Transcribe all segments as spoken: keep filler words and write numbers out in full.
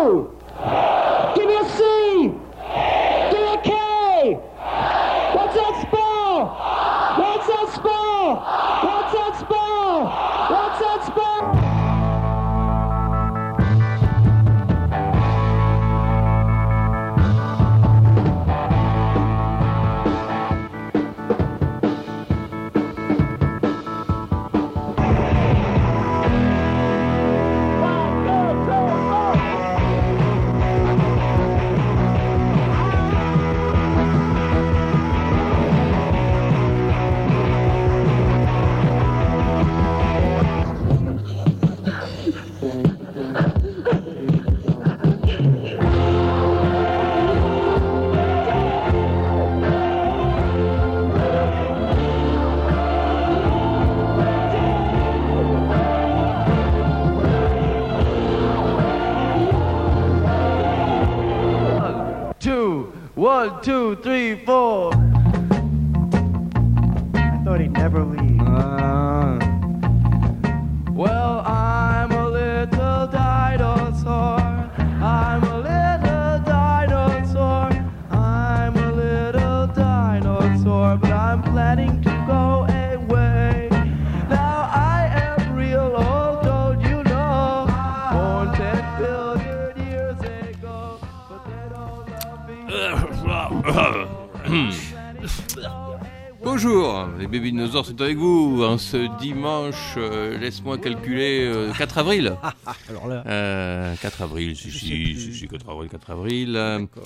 O. Give me a C. Give me a K. What's that spell? What's that spell? What's that spell? What's that spell? One, two, three, four. I thought he'd never leave. Uh, well, I'm a little dinosaur. I'm a little dinosaur. I'm a little dinosaur, but I'm planning to go away. Now I am real old, don't you know? Born ten billion years ago, but they don't love me. Bonjour, les bébés dinosaures sont avec vous en ce dimanche, euh, laisse-moi calculer, euh, quatre avril. Alors là, Euh, quatre avril, si, Je sais si, plus. si, si, quatre avril, quatre avril. euh, d'accord.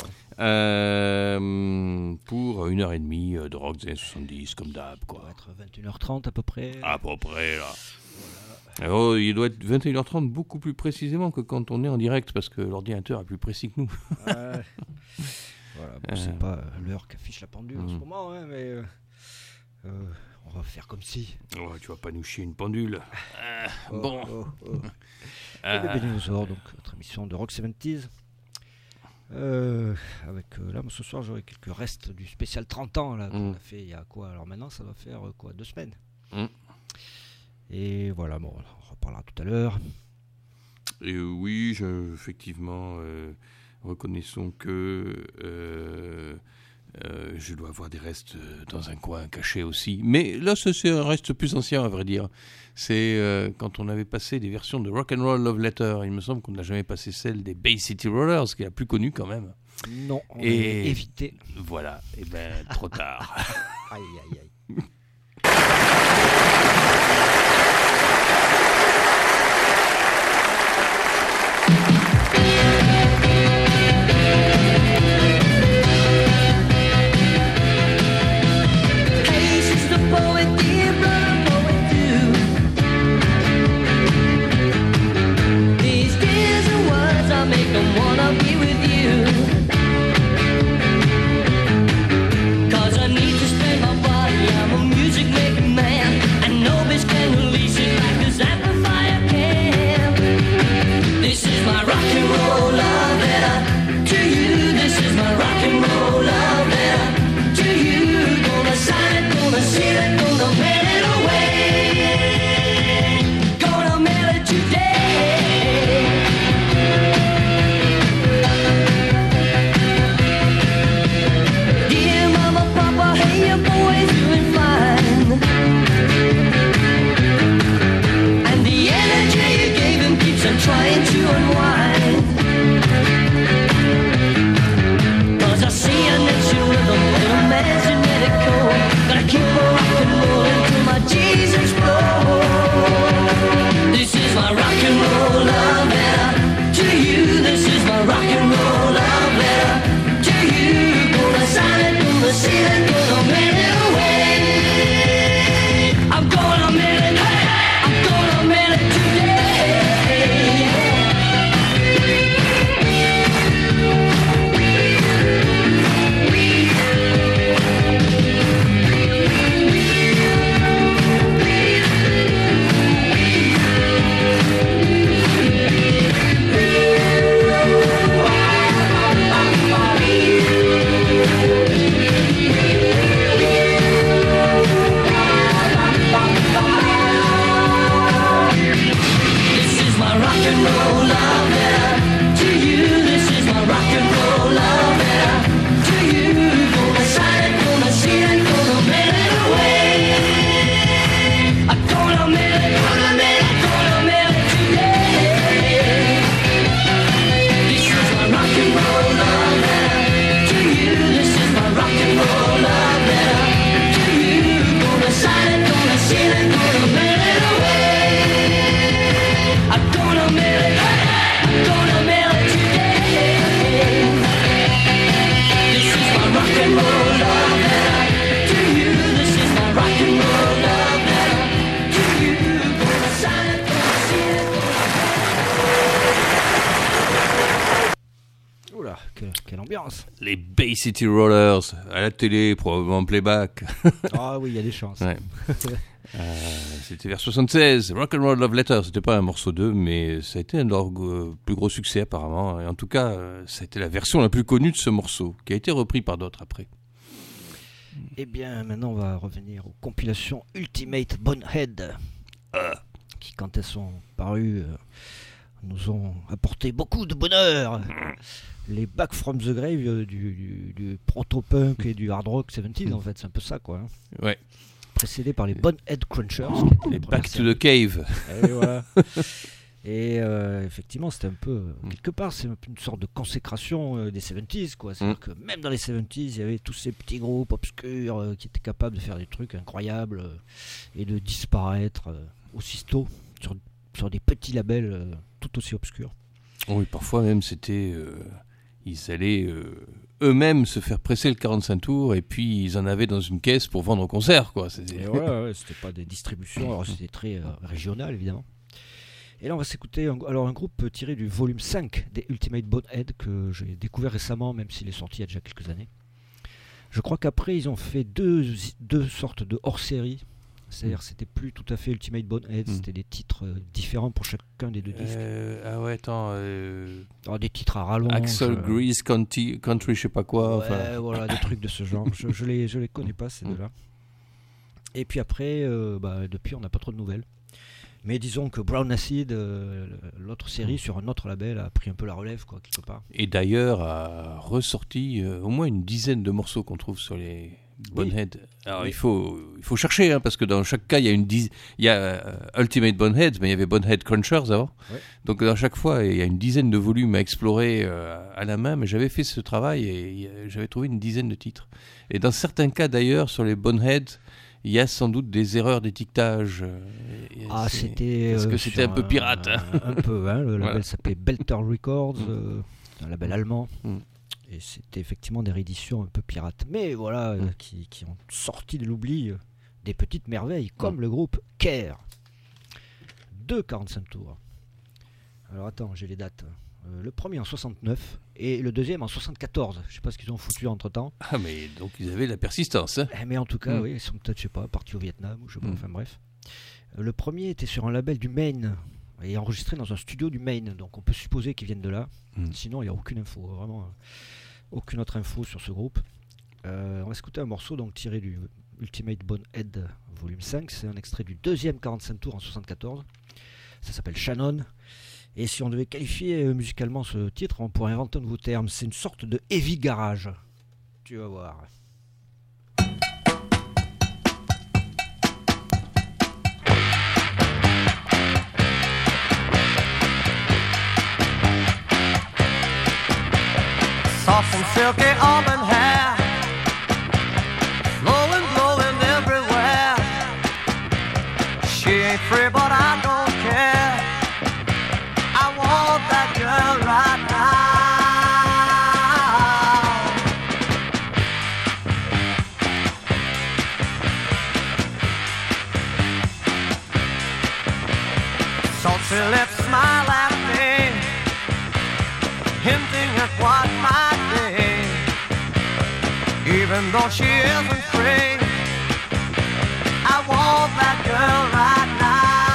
euh, pour une heure et demie euh, de rock des années soixante-dix, comme d'hab, Ça quoi. va être vingt et une heures trente à peu près. À peu près, là. Oh, il doit être vingt et une heures trente beaucoup plus précisément que quand on est en direct, parce que l'ordinateur est plus précis que nous. Ouais. Voilà, bon, Euh. c'est pas euh, l'heure qu'affiche la pendule en ce Mm. moment, hein, mais euh, euh, on va faire comme si. Oh, tu vas pas nous chier une pendule. Euh, Oh, bon. oh, oh. Euh, Les bébés dinosaures, donc notre émission de Rock soixante-dix. Euh, avec euh, là, moi, ce soir, j'aurai quelques restes du spécial trente ans là qu'on Mm. a fait il y a quoi? Alors maintenant, ça doit faire euh, quoi? Deux semaines. Mm. Et voilà, bon, on reparlera tout à l'heure. Et euh, oui, je, effectivement, euh, reconnaissons que euh, euh, je dois avoir des restes euh, dans un coin caché aussi. Mais là, ça, c'est un reste plus ancien, à vrai dire. C'est euh, quand on avait passé des versions de Rock'n'Roll Love Letter. Il me semble qu'on n'a jamais passé celle des Bay City Rollers, qui est la plus connue quand même. Non, on Et- va éviter. Voilà, et ben trop tard. Aïe, aïe, aïe. Hey, she's the poet, dear brother, poet too. These tears and words, I make them wanna be with you. 'Cause I need to spend my body que- quelle ambiance. Les Bay City Rollers, à la télé, probablement en playback. Ah oui, il y a des chances. Ouais. Euh, c'était vers soixante-seize. Rock'n'Roll Love Letter, c'était pas un morceau d'eux, mais ça a été un de leurs euh, plus gros succès apparemment. Et en tout cas, euh, ça a été la version la plus connue de ce morceau, qui a été repris par d'autres après. Eh bien, maintenant, on va revenir aux compilations Ultimate Bonehead, qui, quand elles sont parues, euh, nous ont apporté beaucoup de bonheur. Les Back from the Grave euh, du, du, du proto-punk et du hard rock soixante-dix, en fait, c'est un peu ça, quoi. hein. Ouais. Précédé par les Bonehead Crunchers, qui étaient Les les premières Back to séries. the Cave. Et voilà. Et euh, effectivement, c'était un peu, quelque part, c'est un peu une sorte de consécration euh, des soixante-dix, quoi. C'est-à-dire que même dans les soixante-dix, il y avait tous ces petits groupes obscurs euh, qui étaient capables de faire des trucs incroyables euh, et de disparaître euh, aussitôt sur, sur des petits labels euh, tout aussi obscurs. Oui, parfois même c'était... euh, ils allaient euh, eux-mêmes se faire presser le quarante-cinq tours et puis ils en avaient dans une caisse pour vendre au concert, quoi. C'était... Et voilà, ouais, c'était pas des distributions, alors c'était très euh, régional évidemment. Et là on va s'écouter un, alors un groupe tiré du volume cinq des Ultimate Bonehead que j'ai découvert récemment, même s'il est sorti il y a déjà quelques années. Je crois qu'après ils ont fait deux, deux sortes de hors-série. C'est-à-dire c'était plus tout à fait Ultimate Bonehead, Mm. c'était des titres euh, différents pour chacun des deux disques. Euh, ah ouais, attends... Euh, Alors, des titres à rallonge. Axel euh, Grease Country, Country, je sais pas quoi. Ouais, Enfin, voilà, des trucs de ce genre. Je, je, les, je les connais pas, ces Mm. deux-là. Et puis après, euh, bah, depuis, on n'a pas trop de nouvelles. Mais disons que Brown Acid, euh, l'autre série sur un autre label, a pris un peu la relève, quoi, quelque part. et d'ailleurs a ressorti euh, au moins une dizaine de morceaux qu'on trouve sur les Bonehead. Alors Oui. il faut il faut chercher, hein, parce que dans chaque cas il y a une dizaine, il y a euh, Ultimate Bonehead, mais il y avait Bonehead Crunchers avant. Ouais. Donc dans chaque fois il y a une dizaine de volumes à explorer euh, à la main. Mais j'avais fait ce travail et euh, j'avais trouvé une dizaine de titres. Et dans certains cas d'ailleurs sur les Bonehead, il y a sans doute des erreurs d'étiquetage. euh, et Ah, c'est- c'était. Parce euh, que c'était sur un peu pirate. hein. Un, un peu, hein, le label Voilà. s'appelait Belter Records, Mm. euh, un label allemand. Mm. Et c'était effectivement des rééditions un peu pirates. Mais voilà, euh, Mm. qui, qui ont sorti de l'oubli euh, des petites merveilles, comme Mm. le groupe Care. Deux quarante-cinq tours. Alors attends, j'ai les dates. Euh, le premier en soixante-neuf et le deuxième en soixante-quatorze. Je sais pas ce qu'ils ont foutu entre temps. Ah mais donc ils avaient la persistance. Hein. Mais en tout cas, Mm. oui, ils sont peut-être, je sais pas, partis au Vietnam ou je sais pas, Mm. enfin bref. Euh, Le premier était sur un label du Maine et enregistré dans un studio du Maine, donc on peut supposer qu'ils viennent de là. Mm. Sinon, il n'y a aucune info, vraiment euh, aucune autre info sur ce groupe. Euh, on va écouter un morceau donc tiré du Ultimate Bonehead volume cinq. C'est un extrait du deuxième quarante-cinq tours en soixante-quatorze. Ça s'appelle Shannon. Et si on devait qualifier euh, musicalement ce titre, on pourrait inventer un nouveau terme. C'est une sorte de heavy garage. Tu vas voir. Soft and silky auburn hair, flowing, blowing everywhere. She ain't free, but I don't care. I want that girl right now. Salty lips smile at me, hinting at what might be. Even though she isn't free, I want that girl right now.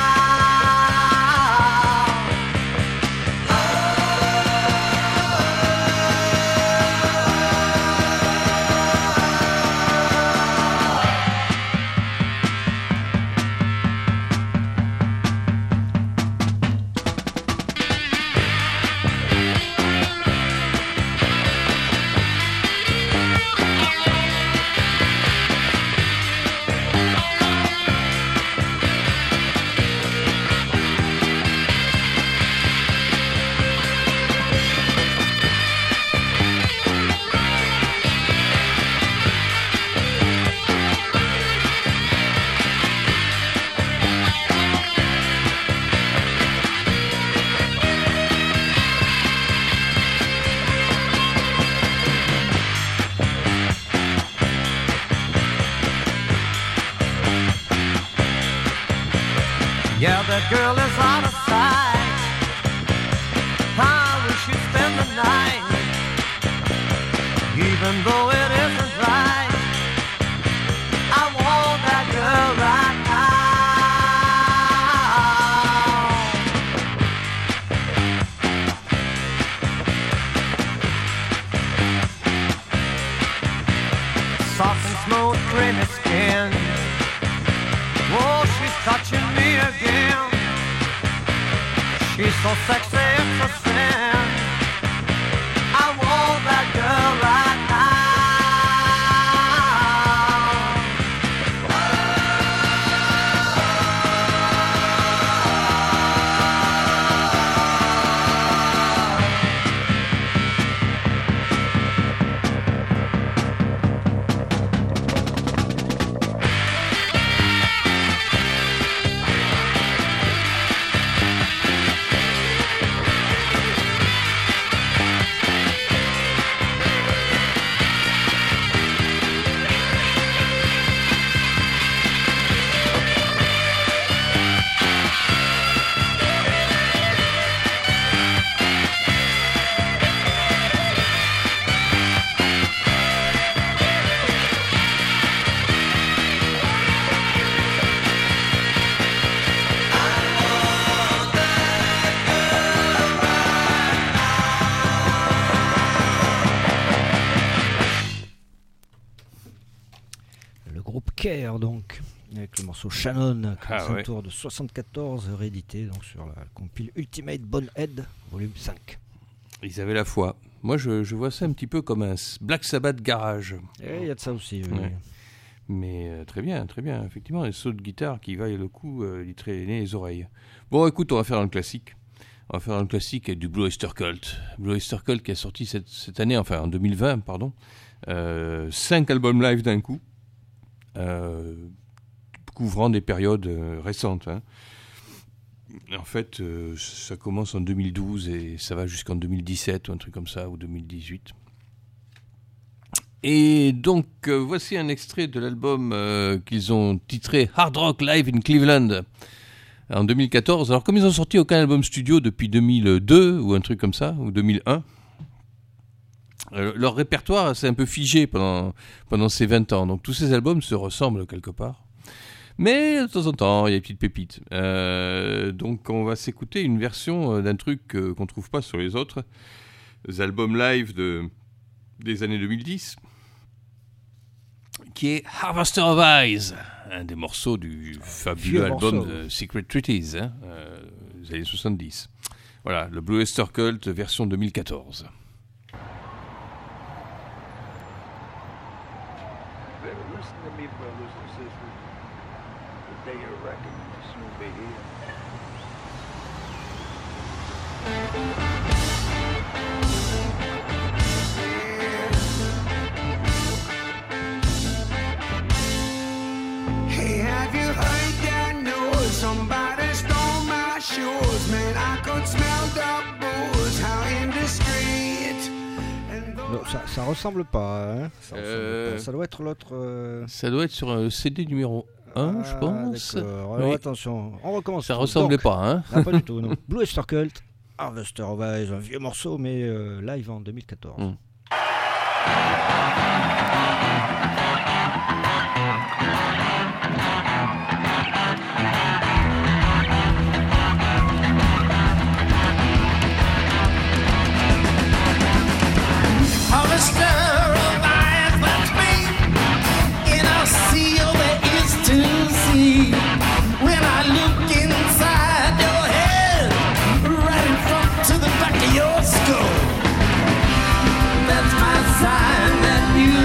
Yeah, that girl is out of sight. I wish you'd spend the night even though it isn't right. I want that girl right now. Soft and smooth, creamy skin. Whoa, she's touching me again. She's so sexy, it's a sin. I want that girl right now. Care, donc, avec le morceau Shannon, Ah, c'est un ouais. tour de soixante-quatorze, réédité donc, sur la compile Ultimate Bonehead, volume cinq. Ils avaient la foi. Moi, je, je vois ça un petit peu comme un Black Sabbath garage. Et il y a de ça aussi. oui. Ouais. Mais euh, très bien, très bien. Effectivement, un saut de guitare qui vaille le coup euh, d'y traîner les oreilles. Bon, écoute, on va faire un classique. On va faire un classique avec du Blue Oyster Cult. Blue Oyster Cult qui a sorti cette, cette année, enfin en deux mille vingt, pardon, euh, cinq albums live d'un coup. Euh, couvrant des périodes euh, récentes. Hein. En fait, euh, ça commence en deux mille douze et ça va jusqu'en deux mille dix-sept ou un truc comme ça, ou deux mille dix-huit. Et donc, euh, voici un extrait de l'album euh, qu'ils ont titré Hard Rock Live in Cleveland en deux mille quatorze. Alors, comme ils ont sorti aucun album studio depuis deux mille deux ou un truc comme ça, ou deux mille un, Euh, leur répertoire s'est un peu figé pendant, pendant ces vingt ans. Donc tous ces albums se ressemblent quelque part. Mais de temps en temps, il y a des petites pépites. Euh, donc on va s'écouter une version d'un truc euh, qu'on ne trouve pas sur les autres les albums live de, des années deux mille dix, qui est Harvester of Eyes, un des morceaux du fabuleux vieux album morceau. de Secret Treaties, hein, euh, des années soixante-dix. Voilà, le Blue Oyster Cult version deux mille quatorze. Better listen to me, brothers and sisters. The day of reckoning will soon be here. Hey, have you heard that noise? Somebody stole my shoes. Man, I could smell the booze. How indiscreet. And though Non, ça, ça ressemble pas, hein. Ça, ressemble Euh, pas. Ça doit être l'autre. euh, Ça doit être sur un C D numéro un, je ah, pense. d'accord. Alors Oui. attention, on recommence. Ça tout. ressemblait Donc, pas, hein. ah, pas du tout, non. Blue Oyster Cult, Harvester of Eyes, un vieux morceau, mais euh, live en deux mille quatorze. Mm. Harvester of eyes, that's me. In a sea of there is to see. When I look inside your head, right in front to the back of your skull, that's my sign that you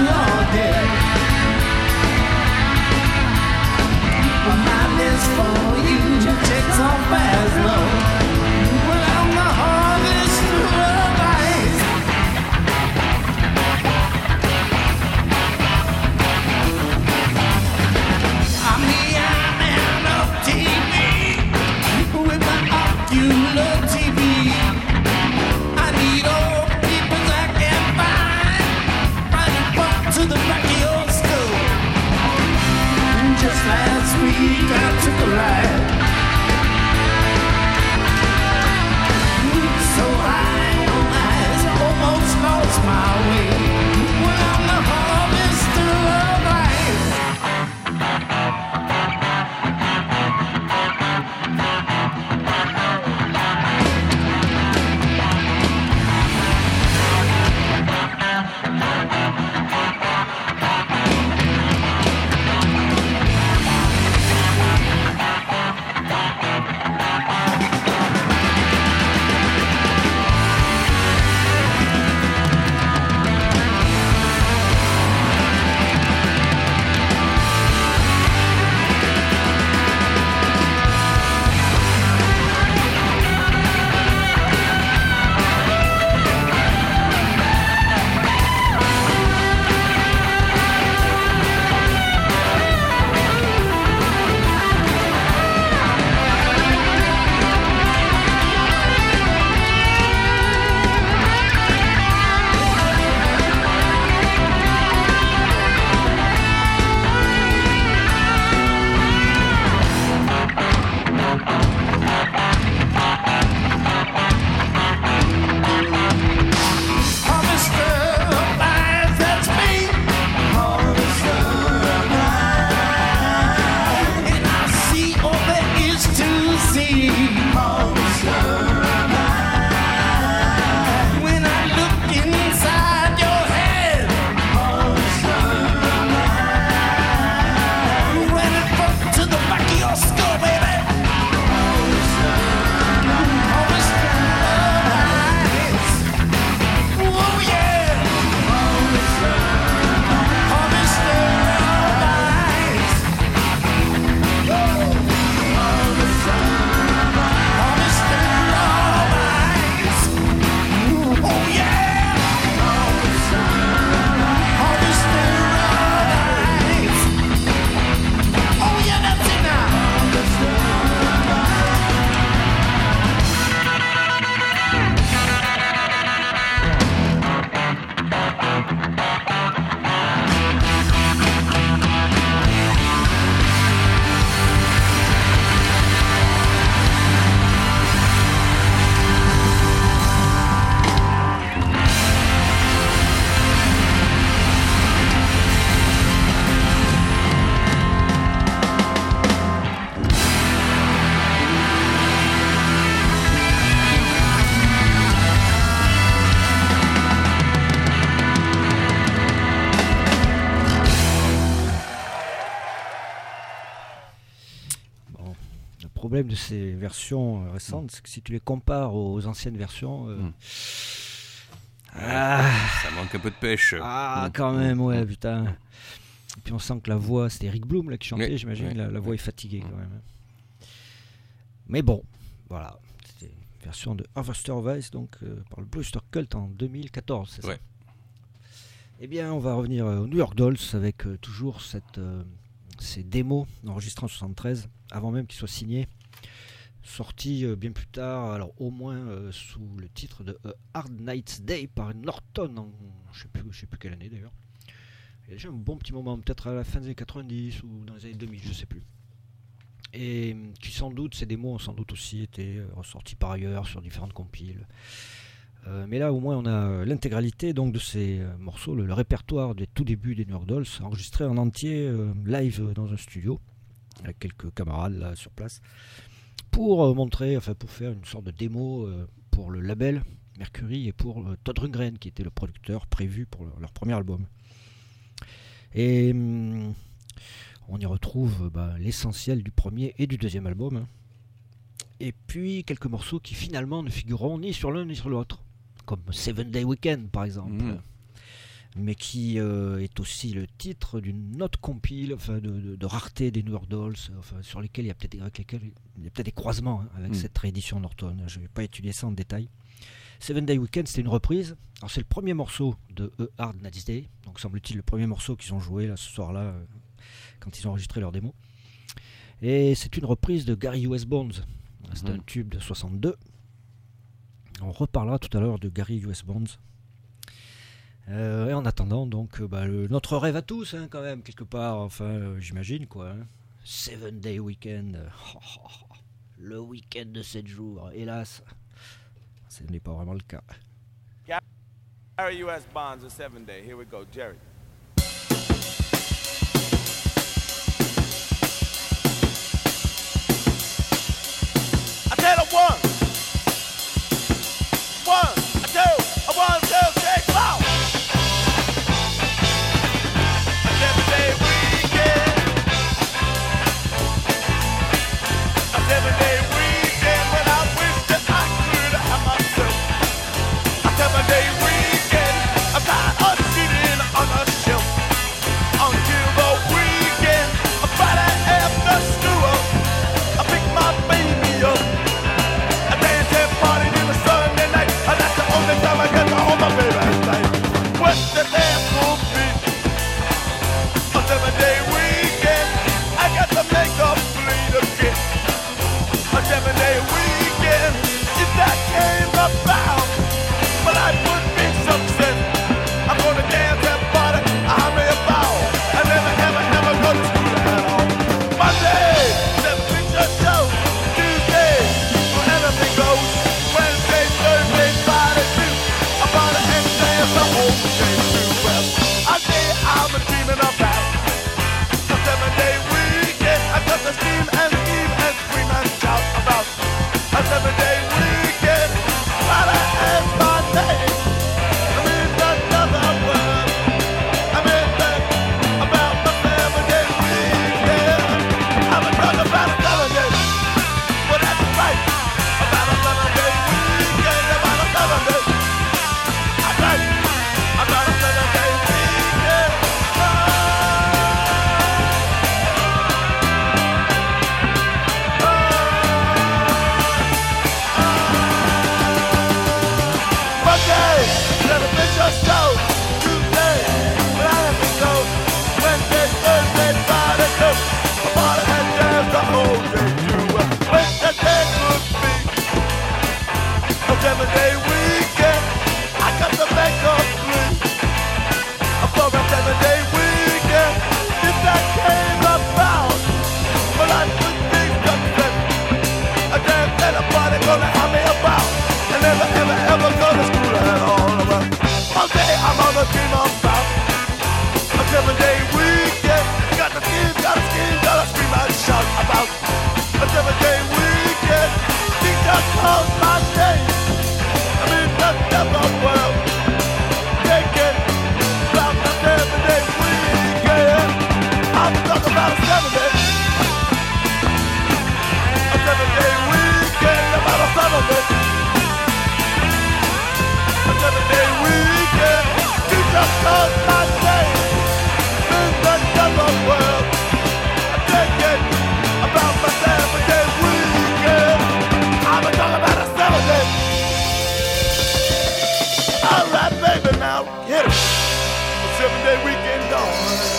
problème de ces versions euh, récentes, c'est que si tu les compares aux anciennes versions, euh, Mm. ah, Ça manque un peu de pêche. ah, Mm. quand même, ouais, Mm. putain. Et puis on sent que la voix, c'était Eric Bloom là, qui chantait, Ouais, j'imagine, ouais, la, la voix ouais. est fatiguée Mm. quand même. Mais bon, voilà, c'était une version de Harvester of Ice, donc euh, par le Brewster Cult en deux mille quatorze, c'est Ouais. ça. Eh bien, on va revenir euh, aux New York Dolls avec euh, toujours cette, euh, ces démos enregistrées en soixante-treize, avant même qu'ils soient signés, sortis euh, bien plus tard, alors au moins euh, sous le titre de A Hard Night's Day par Norton en je sais plus, je sais plus quelle année d'ailleurs. Il y a déjà un bon petit moment, peut-être à la fin des années quatre-vingt-dix ou dans les années deux mille, je sais plus. Et euh, qui sans doute, ces démos ont sans doute aussi été euh, ressortis par ailleurs sur différentes compiles. Euh, mais là au moins on a euh, l'intégralité donc de ces euh, morceaux, le, le répertoire des tout débuts des New York Dolls, enregistré en entier euh, live euh, dans un studio avec quelques camarades là sur place pour euh, montrer, enfin pour faire une sorte de démo euh, pour le label Mercury et pour euh, Todd Rundgren qui était le producteur prévu pour leur, leur premier album. Et hum, on y retrouve euh, bah, l'essentiel du premier et du deuxième album, hein. Et puis quelques morceaux qui finalement ne figureront ni sur l'un ni sur l'autre, comme Seven Day Weekend par exemple, Mmh. mais qui euh, est aussi le titre d'une autre compile, enfin de, de, de rareté des New York Dolls, enfin, sur lesquels il y a peut-être avec lesquels il y a peut-être des croisements hein, avec Mmh. cette réédition Norton. Je ne vais pas étudier ça en détail. Seven Day Weekend, c'était une reprise. Alors c'est le premier morceau de A Hard Night's Day, donc semble-t-il le premier morceau qu'ils ont joué là, ce soir-là, euh, quand ils ont enregistré leur démo. Et c'est une reprise de Gary U S Bonds. C'est Mhm. un tube de soixante-deux. On reparlera tout à l'heure de Gary U S Bonds. Euh, et en attendant, donc, euh, bah, le- notre rêve à tous, hein, quand même, quelque part, enfin, euh, j'imagine, quoi. Hein. Seven Day Weekend. Oh, oh, oh. Le week-end de sept jours. Hélas, ce n'est pas vraiment le cas. Gary U S Bonds, a seven day. Here we go, Jerry. I tell a one, one, a two, a one, two, three, four. A seven day weekend, a seven day weekend when I wish that I could have myself. A seven day weekend, I'm tired of sitting on a shelf until the weekend. A Friday after school, I pick my baby up. I dance and party in the Sunday night. And that's the only time I get to hold my baby at night. What the dance will be? A seven day weekend. I got to make up bleed again. A seven day weekend. If that came about, but I would be success. I'm gonna dance and party. I'm a ball. I never, ever, ever go to school at all. Monday, the picture show. Tuesday, where anything goes. Wednesday, Thursday, Friday, too. I party and dance the whole day too. Well, I say I'm dreaming about a seven-day weekend. I got to steam and scheme and scream and shout about a seven-day weekend. Friday is my name. I'm in another world. I'm in that about my seven-day weekend. I'm a talk about a seven-day. Well, that's right. About a seven-day weekend. About a seven-day. I'm right. About a seven-day weekend. Monday, television show. Tuesday, when I have to go. Wednesday, Thursday, Friday, too. I bought and dance the whole day too. When the day could be a seven-day weekend, I got to make up three. For a seven-day weekend, if that came about, well, I would be success. A dance and a party gonna have me about. I never, ever, ever go to school at all. Well, one day I'm on a dream about a seven-day weekend. Got the scheme, got a scheme, got a scream and shout about a seven-day weekend. Think just called my name. I mean, that's never well. Take it about a seven-day weekend. I'm talking about a seven-day. A seven-day celebrate a seven-day weekend. You just cause my day in the double world. I can't get about my seven-day weekend. I'm a talk about a seven-day. All right, baby, now hit it. A seven-day weekend gone.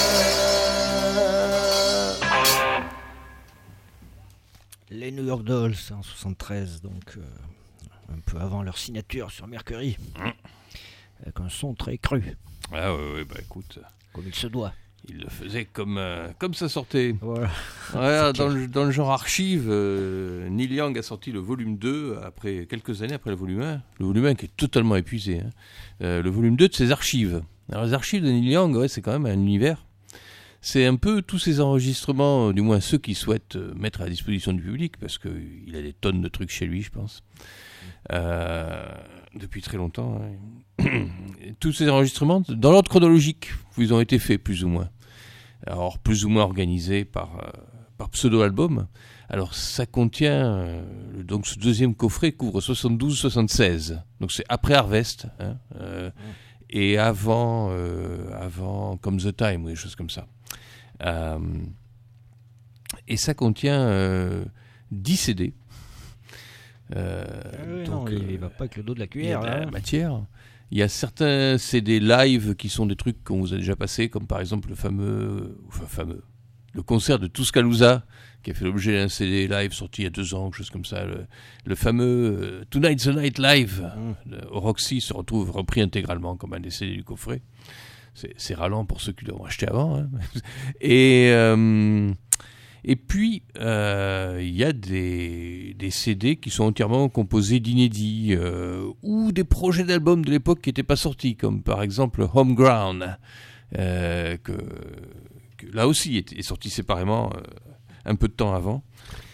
Les New York Dolls en soixante-treize, donc euh, un peu avant leur signature sur Mercury, mmh. avec un son très cru. Ah ouais, ouais, bah écoute, comme il se doit. Il le faisait comme, euh, comme ça sortait. Voilà. Ouais, dans, le, dans le genre archive, euh, Neil Young a sorti le volume deux après quelques années après le volume un. Le volume un qui est totalement épuisé. Hein. Euh, le volume deux de ses archives. Alors les archives de Neil Young, ouais, c'est quand même un univers. C'est un peu tous ces enregistrements, du moins ceux qui souhaitent mettre à disposition du public, parce qu'il a des tonnes de trucs chez lui, je pense, euh, depuis très longtemps. Hein. Tous ces enregistrements, dans l'ordre chronologique, ils ont été faits plus ou moins. Alors, plus ou moins organisés par, euh, par pseudo-album. Alors, ça contient, euh, donc ce deuxième coffret couvre soixante-douze soixante-seize. Donc, c'est après Harvest, hein, euh, et avant, euh, avant Come the Time, ou des choses comme ça. Euh, et ça contient euh, dix C D. Euh, ah oui, donc, non, il ne va pas avec le dos de la cuillère. Il y a de la hein. matière. Il y a certains C D live qui sont des trucs qu'on vous a déjà passés, comme par exemple le fameux, enfin fameux, le concert de Tuscaloosa, qui a fait l'objet d'un C D live sorti il y a deux ans, quelque chose comme ça. Le, le fameux euh, Tonight's the Night Live mmh. de, au Roxy se retrouve repris intégralement comme un des C D du coffret. C'est, c'est ralent pour ceux qui l'ont acheté avant. Hein. Et, euh, et puis, il euh, y a des, des C D qui sont entièrement composés d'inédits euh, ou des projets d'albums de l'époque qui n'étaient pas sortis, comme par exemple Home Ground, euh, que, que là aussi est, est sorti séparément euh, un peu de temps avant.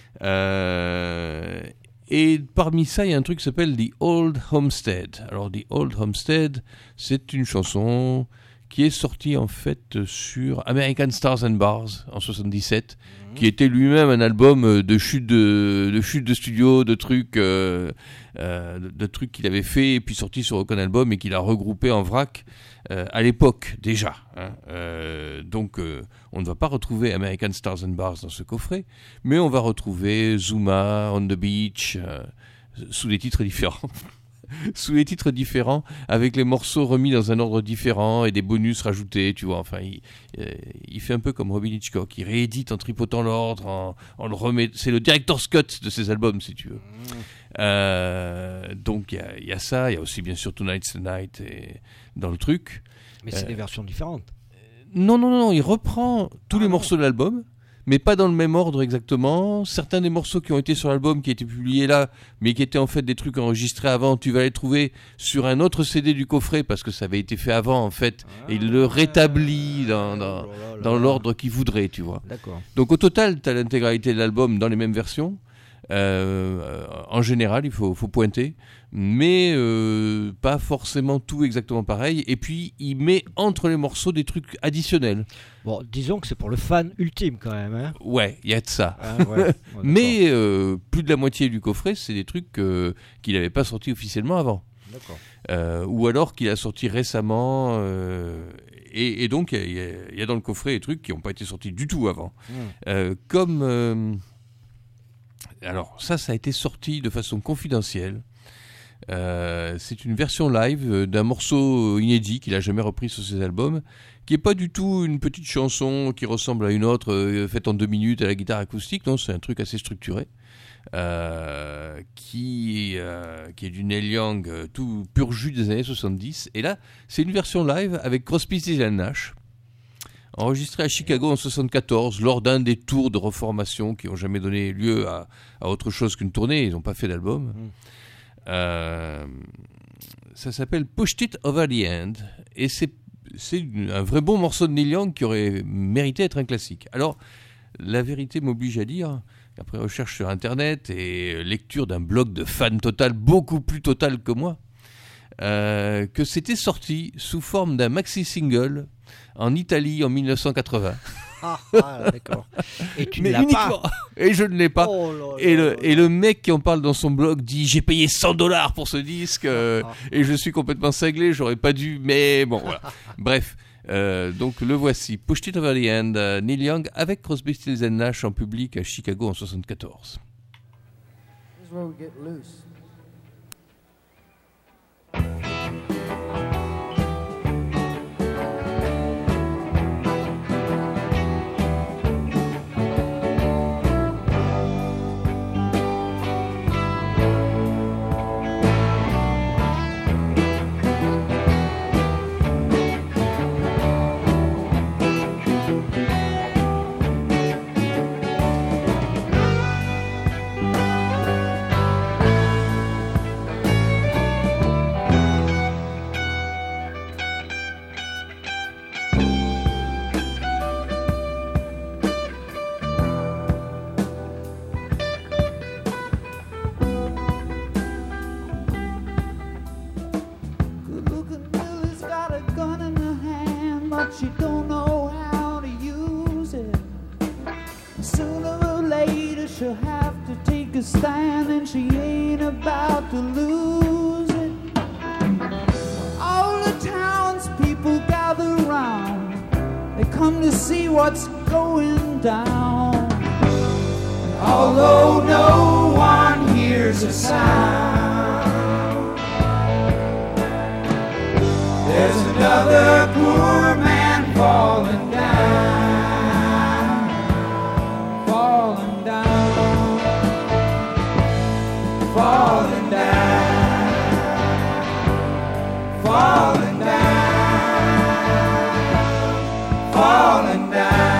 Euh, et parmi ça, il y a un truc qui s'appelle The Old Homestead. Alors, The Old Homestead, c'est une chanson qui est sorti en fait sur American Stars and Bars en soixante-dix-sept, mmh. qui était lui-même un album de chute de, de chute de studio, de trucs, euh, euh, de, de trucs qu'il avait fait et puis sorti sur aucun album et qu'il a regroupé en vrac euh, à l'époque déjà. Hein. Euh, donc euh, on ne va pas retrouver American Stars and Bars dans ce coffret, mais on va retrouver Zuma, On the Beach, euh, sous des titres différents. sous les titres différents, avec les morceaux remis dans un ordre différent et des bonus rajoutés, tu vois. Enfin, il, il fait un peu comme Robin Hitchcock, il réédite en tripotant l'ordre, en, en le remet. C'est le director's cut de ses albums, si tu veux. Mmh. Euh, donc il y, y a ça, il y a aussi bien sûr Tonight's the Night et, dans le truc. Mais c'est euh, des versions différentes. Non, non, non, il reprend tous ah, les non. morceaux de l'album, mais pas dans le même ordre exactement. Certains des morceaux qui ont été sur l'album, qui étaient publiés là, mais qui étaient en fait des trucs enregistrés avant, tu vas les trouver sur un autre C D du coffret, parce que ça avait été fait avant, en fait, ah, et il le rétablit dans, dans, oh là là. dans l'ordre qu'il voudrait, tu vois. D'accord. Donc au total, tu as l'intégralité de l'album dans les mêmes versions. Euh, en général, il faut, faut pointer, mais euh, pas forcément tout exactement pareil. Et puis, il met entre les morceaux des trucs additionnels. Bon, disons que c'est pour le fan ultime quand même. Hein. Ouais, il y a de ça. Ah, ouais. Ouais, mais euh, plus de la moitié du coffret, c'est des trucs euh, qu'il n'avait pas sortis officiellement avant. D'accord. Euh, ou alors qu'il a sorti récemment. Euh, et, et donc, il y, y, y a dans le coffret des trucs qui n'ont pas été sortis du tout avant. Mmh. Euh, comme... Euh, Alors ça, ça a été sorti de façon confidentielle. Euh, c'est une version live d'un morceau inédit qu'il n'a jamais repris sur ses albums, qui n'est pas du tout une petite chanson qui ressemble à une autre euh, faite en deux minutes à la guitare acoustique. Non, c'est un truc assez structuré, euh, qui, euh, qui est du Neil Young, euh, tout pur jus des années soixante-dix. Et là, c'est une version live avec Crosby, Stills and Nash, enregistré à Chicago en soixante-quatorze, lors d'un des tours de reformation qui n'ont jamais donné lieu à, à autre chose qu'une tournée. Ils n'ont pas fait d'album. Mmh. Euh, ça s'appelle Pushed It Over the End. Et c'est, c'est un vrai bon morceau de Neil Young qui aurait mérité d'être un classique. Alors, la vérité m'oblige à dire, après recherche sur Internet et lecture d'un blog de fans total, beaucoup plus total que moi, euh, que c'était sorti sous forme d'un maxi-single en Italie en mille neuf cent quatre-vingts. Ah, ah, d'accord. Et tu Mais ne l'as uniquement. pas. Et je ne l'ai pas. Oh là là et, là le, là. et le mec qui en parle dans son blog dit j'ai payé cent dollars pour ce disque euh, Ah. et je suis complètement cinglé, j'aurais pas dû, mais bon voilà. Bref, euh, donc le voici, Pushed It Over the End, euh, Neil Young avec Crosby, Stills and Nash en public à Chicago en soixante-quatorze. This is where we get loose. Good-looking Lily's got a gun in her hand, but she don't know how to use it. Sooner or later she'll have to take a stand, and she ain't about to lose it. All the townspeople gather round, they come to see what's going down. Although no one hears a sound, there's another poor man falling down, falling down, falling down, falling down, falling down.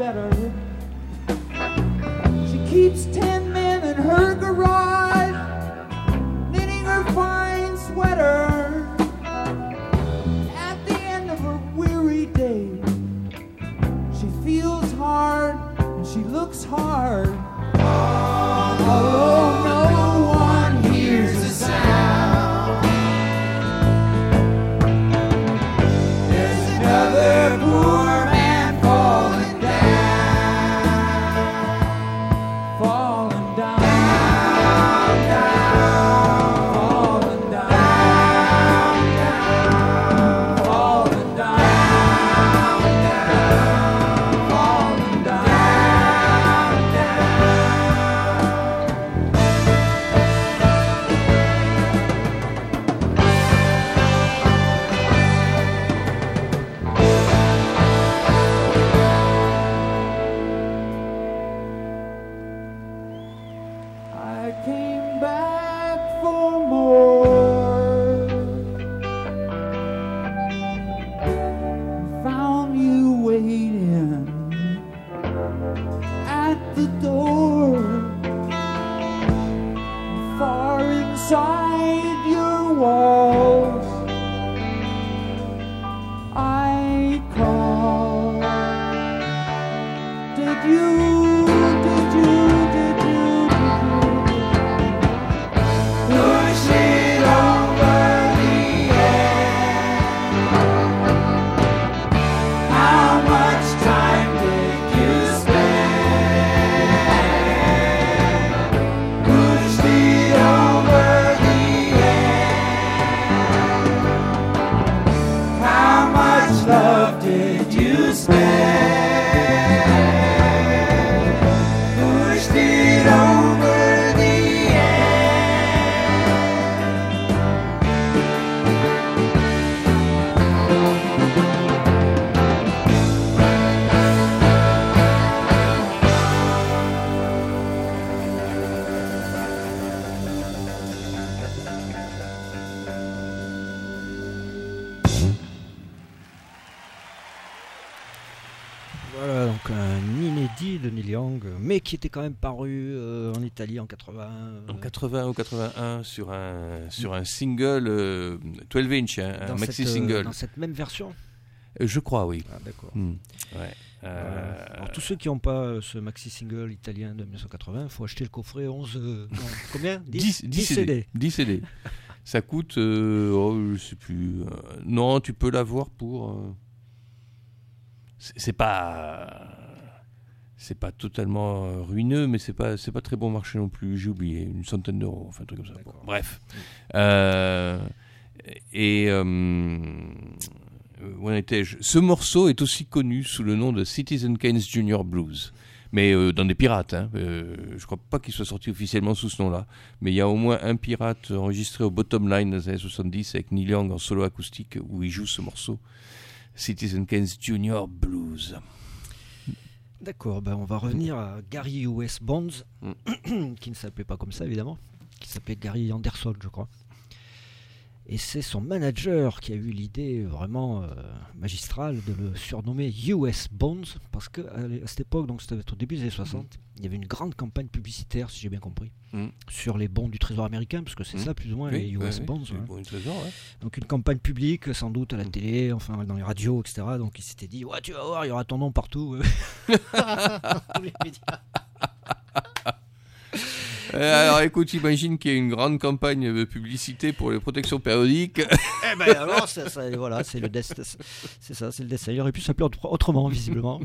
sweater. She keeps ten men in her garage, knitting her fine sweater. At the end of her weary day, she feels hard and she looks hard. Although no one hears a sound, there's another poor man falling down, falling down, down, falling down, down, falling down, down, falling down, down. I came back for more, found you waiting at the door, far inside your walls. I called. Did you? Did you? Did you? Did you? Push it over the edge. How much time did you spend? Pushed it over the edge. How much love did you spend? Pushed it over the edge. Voilà, donc un inédit de Neil Young, mais qui était quand même paru euh, en Italie en quatre-vingts. En quatre-vingts ou quatre-vingt-un sur un, sur un single euh, douze inch, hein, un Dans maxi cette, euh, single. Dans cette même version. Euh, Je crois, oui. Ah, d'accord. Hmm. Ouais. Euh, Voilà. Alors, tous ceux qui n'ont pas euh, ce maxi single italien de dix-neuf cent quatre-vingts, il faut acheter le coffret onze. euh, non, combien dix, dix C D. dix C D. Ça coûte, euh, oh, je sais plus. euh, non, tu peux l'avoir pour. euh, c'est, c'est pas. C'est pas totalement euh, ruineux, mais c'est pas, c'est pas très bon marché non plus. J'ai oublié, une centaine d'euros, enfin un truc comme ça. Bon, bref. Euh, et. Euh, où en étais-je ? Ce morceau est aussi connu sous le nom de Citizen Kane's Junior Blues. Mais euh, dans des pirates. Hein. Euh, je crois pas qu'il soit sorti officiellement sous ce nom-là. Mais il y a au moins un pirate enregistré au Bottom Line dans les années soixante-dix avec Neil Young en solo acoustique où il joue ce morceau. Citizen Kane's Junior Blues. D'accord, ben on va revenir à Gary U S Bonds, Mm. qui ne s'appelait pas comme ça évidemment, qui s'appelait Gary Anderson, je crois. Et c'est son manager qui a eu l'idée vraiment euh, magistrale de le surnommer U S Bonds, parce qu'à à cette époque, donc c'était au début des années soixante, il y avait une grande campagne publicitaire, si j'ai bien compris, Mm. sur les bons du Trésor américain, parce que c'est Mm. ça plus ou moins Oui, les U S ouais, Bonds. oui, hein. bon, une trésor, ouais. Donc une campagne publique, sans doute à la télé, enfin dans les radios, et cetera. Donc il s'était dit, ouais, tu vas voir, il y aura ton nom partout. Tous les médias. Euh, alors écoute, imagine qu'il y a une grande campagne de publicité pour les protections périodiques. Eh ben alors, ça, ça, voilà, c'est le destin. C'est ça, c'est le destin. Il aurait pu s'appeler autre- autrement, visiblement.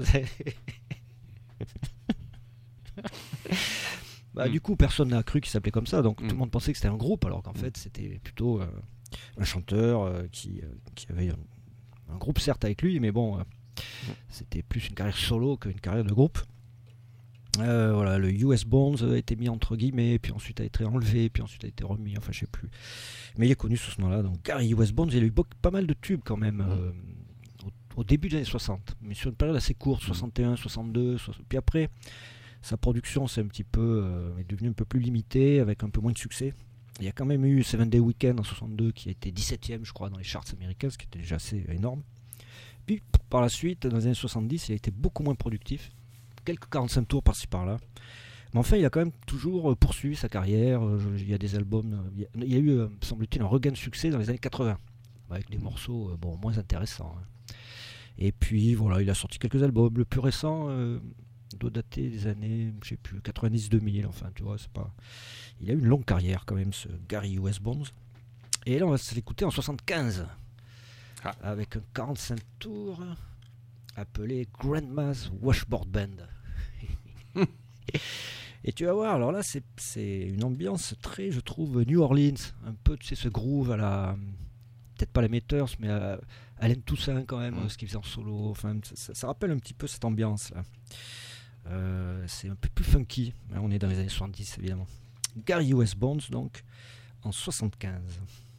Bah, Mm. Du coup, personne n'a cru qu'il s'appelait comme ça, donc Mm. tout le monde pensait que c'était un groupe, alors qu'en fait, c'était plutôt euh, un chanteur euh, qui, euh, qui avait un, un groupe, certes, avec lui, mais bon, euh, c'était plus une carrière solo qu'une carrière de groupe. Euh, voilà, le U S Bonds a été mis entre guillemets, puis ensuite a été enlevé, puis ensuite a été remis, enfin je sais plus. Mais il est connu sous ce nom-là, donc Gary U S Bonds, il a eu beaucoup- pas mal de tubes quand même euh, au, au début des années soixante, mais sur une période assez courte, soixante et un, soixante-deux, soixante puis après, sa production c'est un petit peu, euh, est devenue un peu plus limitée, avec un peu moins de succès. Il y a quand même eu Seven Day Weekend en soixante-deux qui a été dix-septième je crois dans les charts américains, ce qui était déjà assez énorme. Puis par la suite, dans les années soixante-dix, il a été beaucoup moins productif. quelques quarante-cinq tours par-ci par-là. Mais enfin, il a quand même toujours poursuivi sa carrière. Il y a des albums. Il y a, il y a eu, semble-t-il, un regain de succès dans les années quatre-vingts, avec des morceaux bon, moins intéressants. Hein. Et puis voilà, il a sorti quelques albums. Le plus récent euh, doit dater des années, je sais plus, quatre-vingt-dix deux mille. Enfin, tu vois, c'est pas. Il a eu une longue carrière quand même, ce Gary Westbourne. Et là, on va se l'écouter en soixante-quinze, ah. avec un quarante-cinq tours appelé Grandma's Washboard Band. Et tu vas voir, alors là, c'est, c'est une ambiance très, je trouve, New Orleans. Un peu, tu sais, ce groove à la. Peut-être pas la Meters, mais à Alain Toussaint, quand même, mmh. ce qu'il faisait en solo. Enfin, ça, ça rappelle un petit peu cette ambiance-là. Euh, c'est un peu plus funky. On est dans les années soixante-dix, évidemment. Gary Westbourne, donc, en soixante-quinze.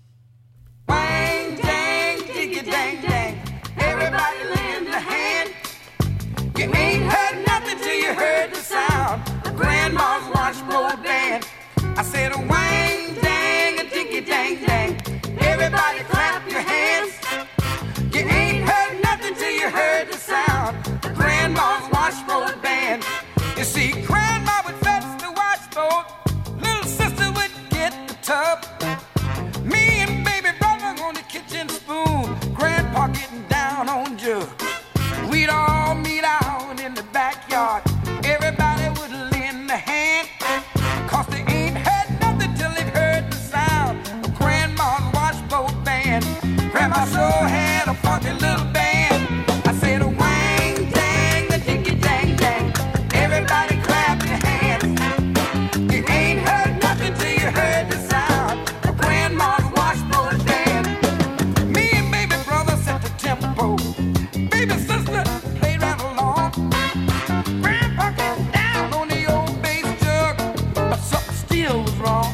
Wang, dang, diggy, dang, dang. Everybody lend a hand. You ain't heard nothing till you heard the sound. Grandma's washboard band. I said a wang, dang, a diggy, dang, dang. Everybody clap your hands. You ain't heard nothing till you heard the sound. Grandma's washboard band. You see, Grandma would fetch the washboard. Little sister would get the tub. Me and baby brother on the kitchen spoon. Grandpa getting down on jug. We'd all meet out in the backyard. Everybody would lend a hand. Cause they ain't heard nothing till they've heard the sound of Grandma's washboard band. Grandma sure had a funky little band. I said a wang, dang, a diggy, dang, dang. Everybody clap your hands. You ain't heard nothing till you heard the sound of Grandma's washboard band. Me and baby brother set the tempo. Baby sister played right along. Grandpa got down on the old bass jug, but something still was wrong.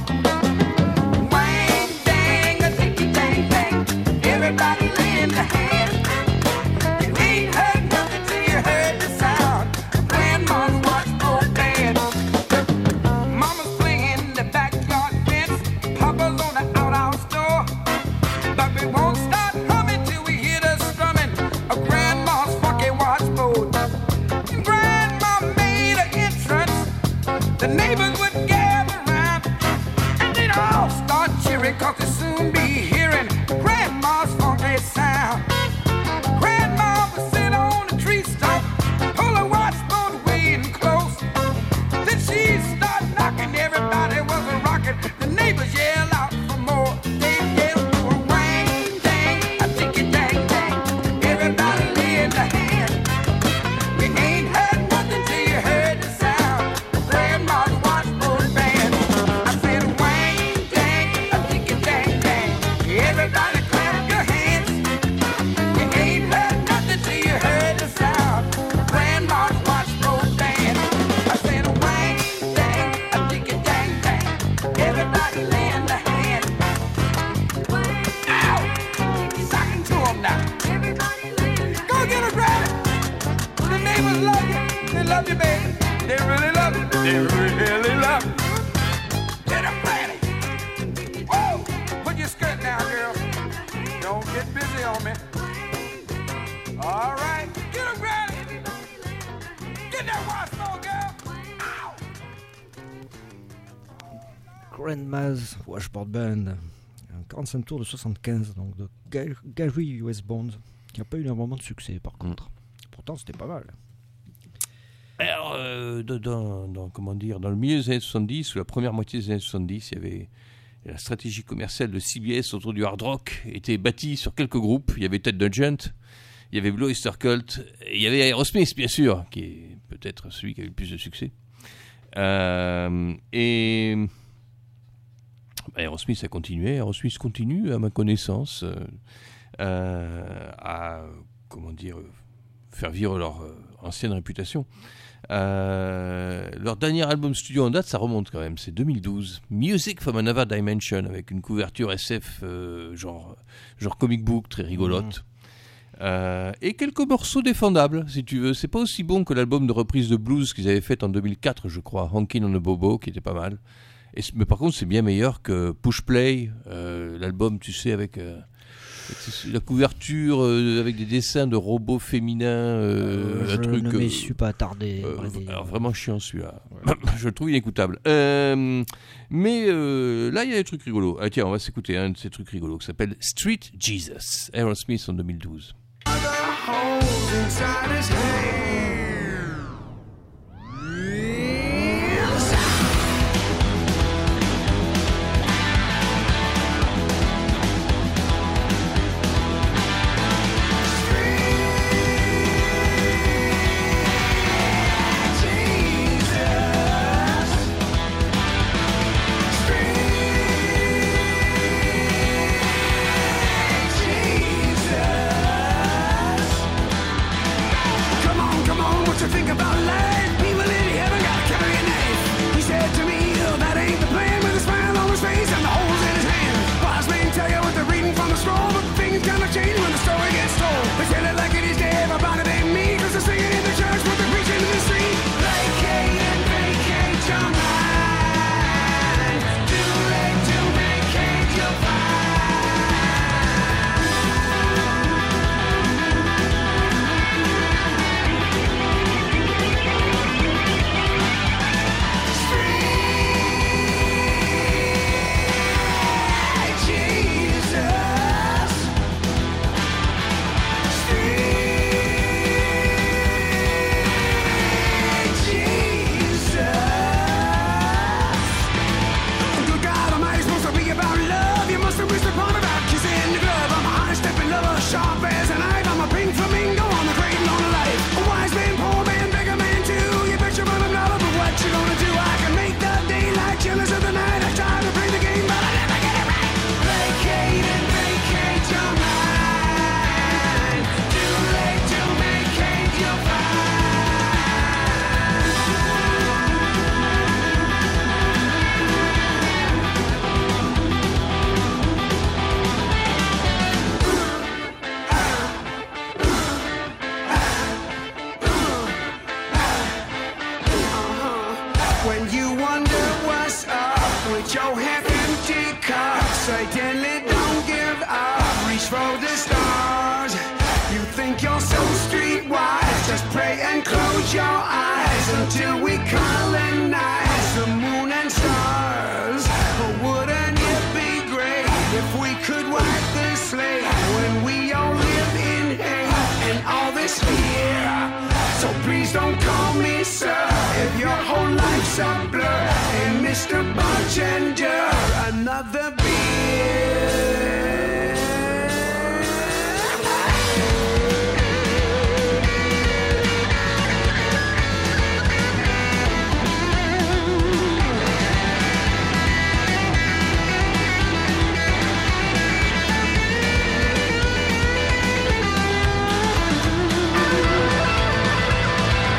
Wang, dang, a diggy, dang, dang. Everybody lend a hand. You ain't heard nothing till you heard the sound of Grandma's washboard band. Mama's playing the backyard fence. Papa's on the out-out store. But we won't start humming till we hear the strumming of Grandma's funky washboard. Grandma made an entrance. The neighbors would gather round, and they'd all start cheering, cause they'd soon be hearing Grandma's funky sound. Grandma would sit on the tree stump, pull a washboard way in close. Then she'd start knocking, everybody was a rocking. The neighbors yell out for more. They yell for a wang, dang, a diggy, dang, dang. Everybody lend a hand. We ain't heard nothing till you heard the sound of Grandma's washboard band. I said wang, dang, a diggy, dang, dang. Everybody clap your hands. You ain't heard nothing till you heard the sound of Grandma's washboard band. I said wang, dang, a diggy, dang, dang. Everybody lend a hand. Ow! Sucking to 'em now. Go get her, Granny. The neighbors love you. They love you, baby. They really love you. They really love you. Get her, Granny. Whoa! Put your skirt down, girl. Don't get busy on me. All right. Get her, Granny. Get that washboard, girl. Ow! Grandma's Washboard Band, un quarante-cinq tours de soixante-quinze, donc de Ga- Gary Westbourne, qui n'a pas eu énormément de succès par contre. Pourtant, c'était pas mal. Alors, euh, dans, dans, dans- comment dire, dans le milieu des années soixante-dix, ou la première moitié des années soixante-dix, il y avait la stratégie commerciale de C B S autour du hard rock était bâtie sur quelques groupes. Il y avait Ted Nugent, il y avait Blue Oyster Cult, et il y avait Aerosmith, bien sûr, qui est peut-être celui qui a eu le plus de succès. Euh, et bah, Aerosmith a continué. Aerosmith continue, à ma connaissance, euh, euh, à comment dire, faire vivre leur euh, ancienne réputation. Euh, leur dernier album studio en date, ça remonte quand même, c'est deux mille douze. Music from Another Dimension, avec une couverture S F euh, genre, genre comic book, très rigolote. Mmh. Euh, et quelques morceaux défendables, si tu veux. C'est pas aussi bon que l'album de reprise de blues qu'ils avaient fait en deux mille quatre, je crois, Honkin' on a Bobo, qui était pas mal. Et, mais par contre, c'est bien meilleur que Push Play, euh, l'album, tu sais, avec... Euh, La couverture euh, avec des dessins de robots féminins, euh, Euh, un je truc. ne euh, m'y suis pas attardé. euh, à vrai dire. alors vraiment chiant celui-là. Je le trouve inécoutable. Euh, mais euh, là, il y a des trucs rigolos. Ah, tiens, on va s'écouter un de ces trucs rigolos qui s'appelle Street Jesus, Aerosmith en deux mille douze.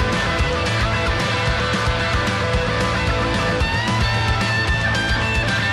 Thank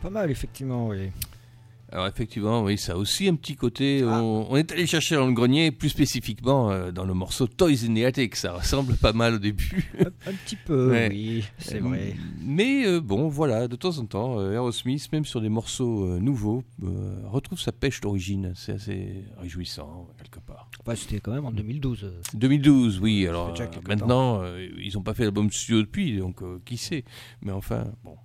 Pas mal, effectivement, oui. Alors effectivement, oui, ça a aussi un petit côté. Ah. On, on est allé chercher dans le grenier, plus spécifiquement euh, dans le morceau Toys in the Attic. Ça ressemble pas mal au début. Un, un petit peu, Ouais. oui, c'est Euh, vrai. Mais euh, bon, voilà, de temps en temps, euh, Aerosmith, même sur des morceaux euh, nouveaux, euh, retrouve sa pêche d'origine. C'est assez réjouissant, quelque part. Enfin, c'était quand même en deux mille douze. deux mille douze, oui. Ça Alors fait déjà euh, quelques maintenant, euh, ils n'ont pas fait l'album studio depuis, donc euh, qui sait. Mais enfin, bon.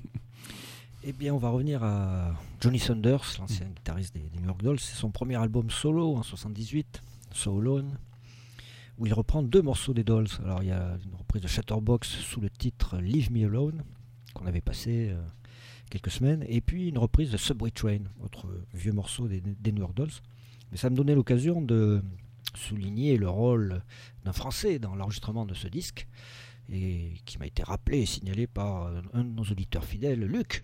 Eh bien, on va revenir à Johnny Saunders, l'ancien guitariste des, des New York Dolls. C'est son premier album solo en soixante-dix-huit, So Alone, où il reprend deux morceaux des Dolls. Alors, il y a une reprise de Chatterbox sous le titre Leave Me Alone, qu'on avait passé euh, quelques semaines, et puis une reprise de Subway Train, autre vieux morceau des, des New York Dolls. Mais ça me donnait l'occasion de souligner le rôle d'un Français dans l'enregistrement de ce disque, et qui m'a été rappelé et signalé par un de nos auditeurs fidèles, Luc,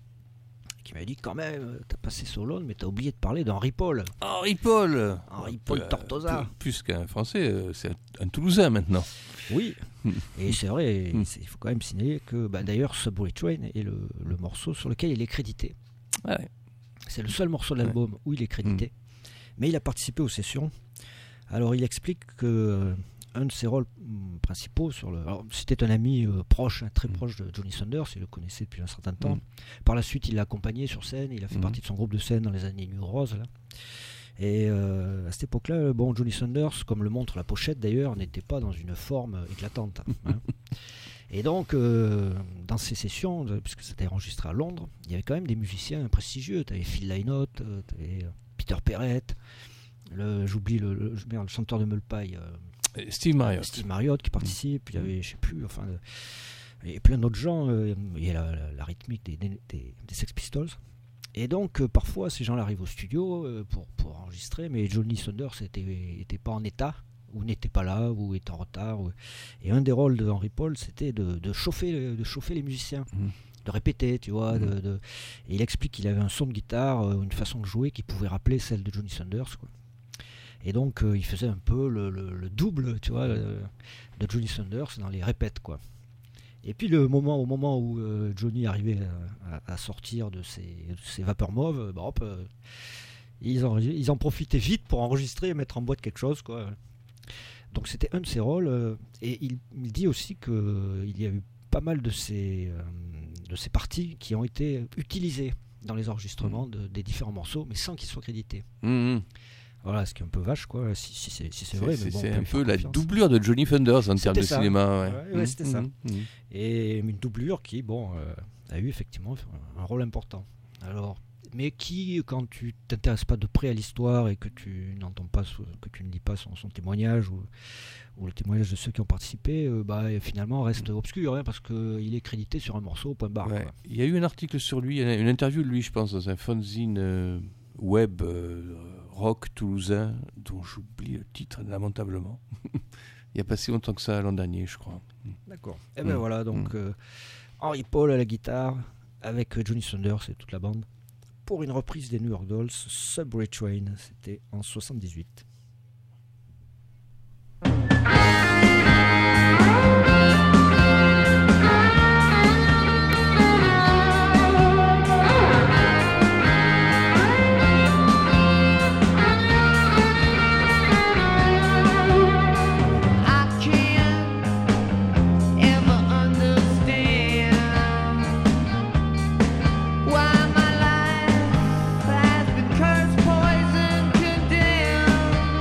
qui m'a dit quand même, t'as passé So Alone, mais t'as oublié de parler d'Henri Paul. Henri Paul Henri Paul Euh, Tortosa. plus- Plus qu'un Français, euh, c'est un, un Toulousain maintenant. Oui, et c'est vrai, Mm. c'est- il faut quand même signaler que bah, d'ailleurs Subway Train est le, le morceau sur lequel il est crédité. Ouais. C'est le seul morceau de l'album où il est crédité. Mais il a participé aux sessions. Alors il explique que euh, un de ses rôles mm, principaux sur le. Alors, c'était un ami euh, proche, hein, très Mm. proche de Johnny Saunders, il le connaissait depuis un certain temps. Mm. Par la suite, il l'a accompagné sur scène, il a fait Mm. partie de son groupe de scène dans les années New Rose. Là. Et euh, à cette époque-là, bon, Johnny Saunders, comme le montre la pochette d'ailleurs, n'était pas dans une forme éclatante. hein. Et donc, euh, dans ces sessions, euh, puisque c'était enregistré à Londres, il y avait quand même des musiciens prestigieux. Tu avais Phil Lynott, euh, tu avais Peter Perrett, le, j'oublie le, le, merde, le chanteur de Mulpie, euh, Et Steve Marriott. Steve Marriott qui participe. Puis il y avait, je sais plus, enfin, euh, et plein d'autres gens. euh, il y a la, la, la rythmique des, des, des, des Sex Pistols. Et donc, euh, parfois, ces gens-là arrivent au studio euh, pour, pour enregistrer, mais Johnny Saunders n'était était pas en état, ou n'était pas là, ou était en retard. Ou... Et un des rôles de Henri Paul, c'était de, de, chauffer, de chauffer les musiciens, Mm. de répéter, tu vois. Mm. De, de... Et il explique qu'il avait un son de guitare, euh, une façon de jouer qui pouvait rappeler celle de Johnny Saunders, quoi. Et donc, euh, il faisait un peu le, le, le double, tu vois, le- de Johnny Saunders dans les répètes, quoi. Et puis le moment, au moment où euh, Johnny arrivait à, à- à sortir de ses, de ses vapeurs mauves, euh, bah, hop, euh, ils, en, ils en profitaient vite pour enregistrer et mettre en boîte quelque chose, quoi. Donc c'était un de ses rôles. euh, et il, il dit aussi qu'il y a eu pas mal de ces, euh, de ces parties qui ont été utilisées dans les enregistrements de- des différents morceaux, mais sans qu'ils soient crédités. Mm, mm. Voilà, ce qui est un peu vache, quoi, si, si c'est si c'est C'est vrai. c'est- mais bon, c'est on peut un lui faire peu la confiance. doublure de Johnny Thunders en termes C'était de ça. cinéma. Ouais, Ouais, ouais, c'était ça. Mm, mm. Et une doublure qui, bon, euh, a eu effectivement un rôle important. Alors, mais qui, quand tu t'intéresses pas de près à l'histoire et que tu n'entends pas, son- que tu ne lis pas son, son témoignage ou, ou le témoignage de ceux qui ont participé, euh, bah, finalement reste obscur, hein, parce qu'il est crédité sur un morceau, point barre. Ouais. quoi. Il y a eu un article sur lui, il y a une interview de lui, je pense, dans un fanzine euh, web euh, rock toulousain, dont j'oublie le titre lamentablement. Il n'y a pas si longtemps que ça, l'an dernier, je crois. D'accord. Et ben Mm. voilà, donc Mm. euh, Henri Paul à la guitare, avec euh, Johnny Saunders et toute la bande, pour une reprise des New York Dolls, Subway Train, c'était en soixante-dix-huit. I can't ever understand why my life has been cursed, poisoned, condemned.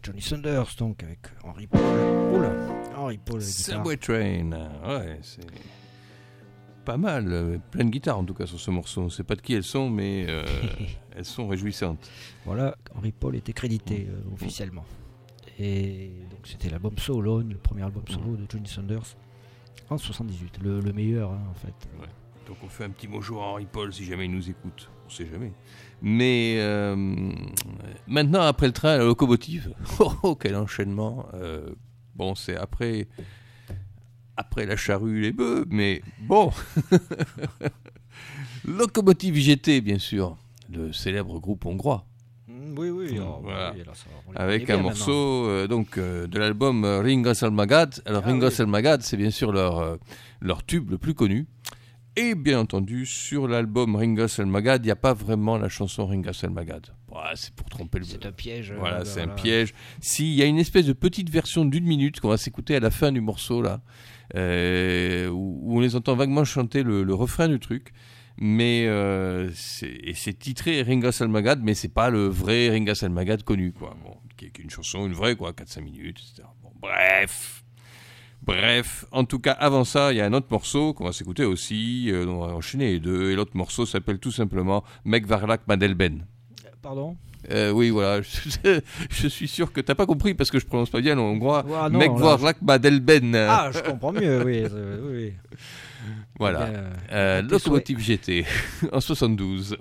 Johnny Thunders, donc avec Henry Paul. Oula, Henry Paul. Subway Train, ouais, c'est pas mal. euh, Plein de guitares en tout cas sur ce morceau. On sait pas de qui elles sont, mais euh, elles sont réjouissantes. Voilà, Henry Paul était crédité euh, officiellement. Et donc c'était l'album Solo, le premier album solo de Johnny Thunders en soixante-dix-huit, le, le meilleur hein, en fait. Ouais. Donc on fait un petit bonjour à Henry Paul si jamais il nous écoute. On sait jamais. Mais euh, maintenant, après le train, la locomotive. Oh, oh quel enchaînement. Euh, bon, c'est après, après la charrue, les bœufs, mais bon. Locomotive G T, bien sûr. Le célèbre groupe hongrois. Mm, oui, oui. Oh, voilà. oui là, ça, avec un morceau euh, donc, euh, de l'album euh, Ringo Salmagad. Alors ah, Ringo oui. Salmagad, c'est bien sûr leur, euh, leur tube le plus connu. Et bien entendu, sur l'album Ringo Salmagad, il n'y a pas vraiment la chanson Ringo Salmagad. Ouais, c'est pour tromper le... C'est un piège. Voilà, euh, c'est voilà. un piège. Si, il y a une espèce de petite version d'une minute qu'on va s'écouter à la fin du morceau, là, euh, où, où on les entend vaguement chanter le, le refrain du truc. Mais euh, c'est, et c'est titré Ringo Salmagad, mais c'est pas le vrai Ringo Salmagad connu, quoi. Bon, qui est une chanson, une vraie, quoi, quatre cinq minutes, et cetera. Bon, bref... Bref, en tout cas, avant ça, il y a un autre morceau qu'on va s'écouter aussi, euh, on va enchaîner les deux, et l'autre morceau s'appelle tout simplement Meg Varlak Madelben. Pardon euh, Oui, voilà, je, je suis sûr que t'as pas compris parce que je prononce pas bien en hongrois. Ah, non, Meg Varlak je... Madelben. Ah, je comprends mieux, oui. Euh, oui. Voilà, bien, euh, Locomotive G T, en soixante-douze.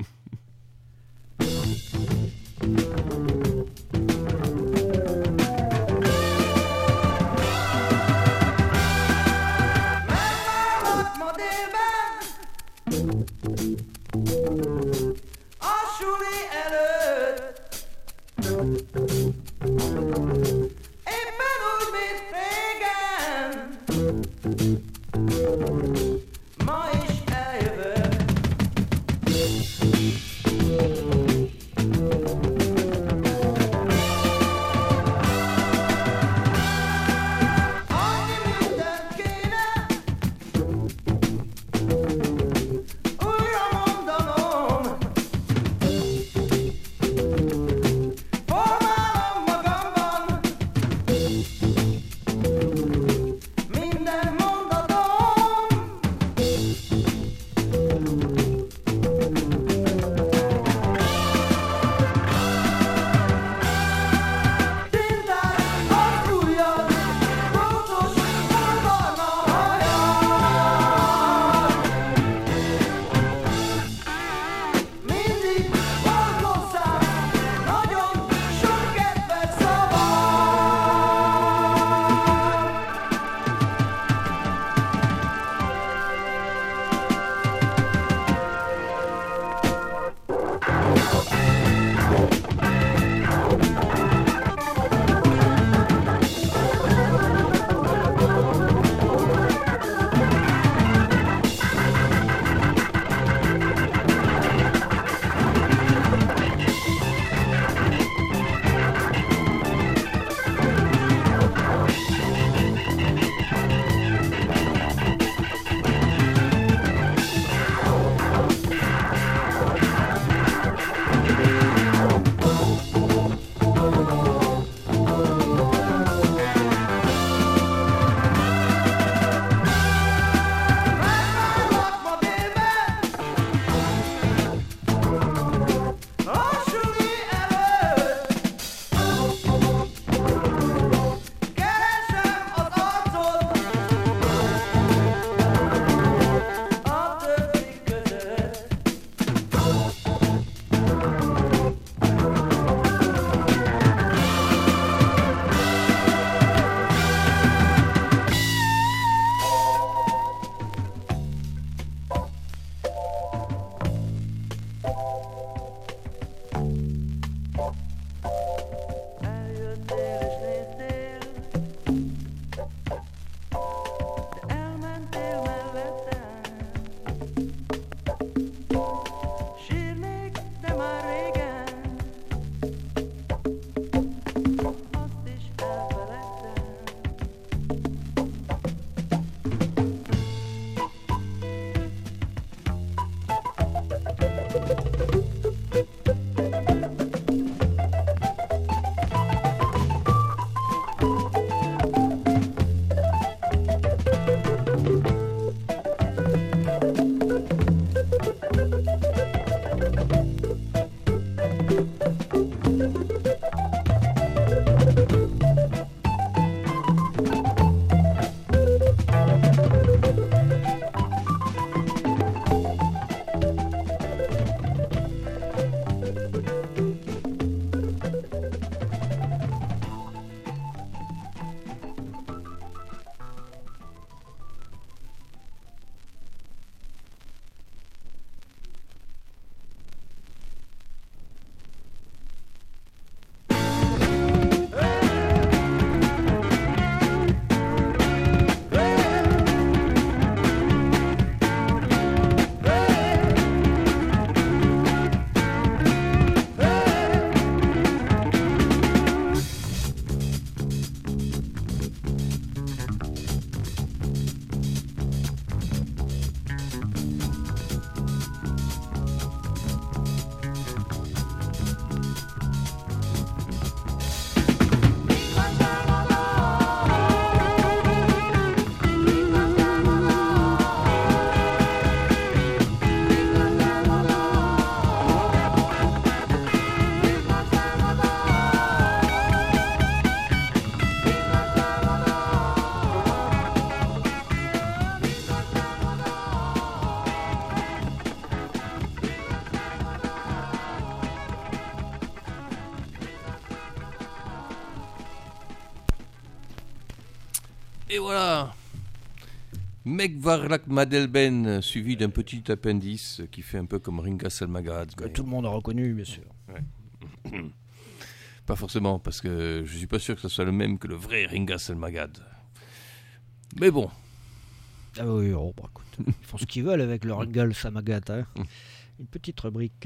Et voilà. Megvarlak Madelben, suivi d'un petit appendice qui fait un peu comme Ringa Selmagad. Que tout le monde a reconnu, bien sûr. Ouais. Pas forcément, parce que je suis pas sûr que ce soit le même que le vrai Ringa Selmagad. Mais bon. Ah oui, oh, bah, écoute, ils font ce qu'ils veulent avec leur Ringa Selmagad. Hein. Une petite rubrique.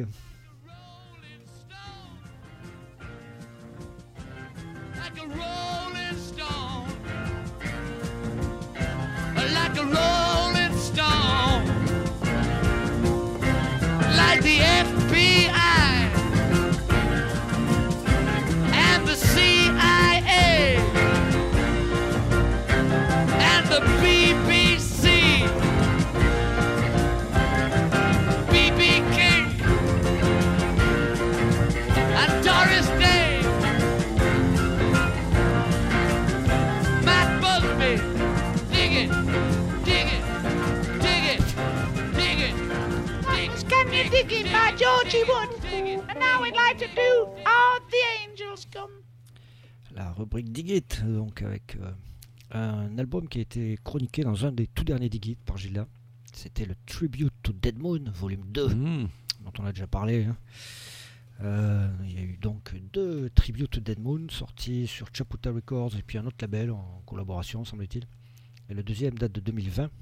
Like a rolling stone, like a rolling stone, like the F B I and the C I A and the B B C, B B King and Doris Day. Can you dig it by Georgie Wood? And now we'd like to do All the Angels Come. La rubrique Dig It, donc avec euh, un album qui a été chroniqué dans un des tout derniers Dig It par Gilda. C'était le Tribute to Dead Moon, volume deux, mmh. dont on a déjà parlé. Hein. Euh, il y a eu donc deux Tribute to Dead Moon sortis sur Chaputa Records et puis un autre label en collaboration, semble-t-il. Et le deuxième date de deux mille vingt.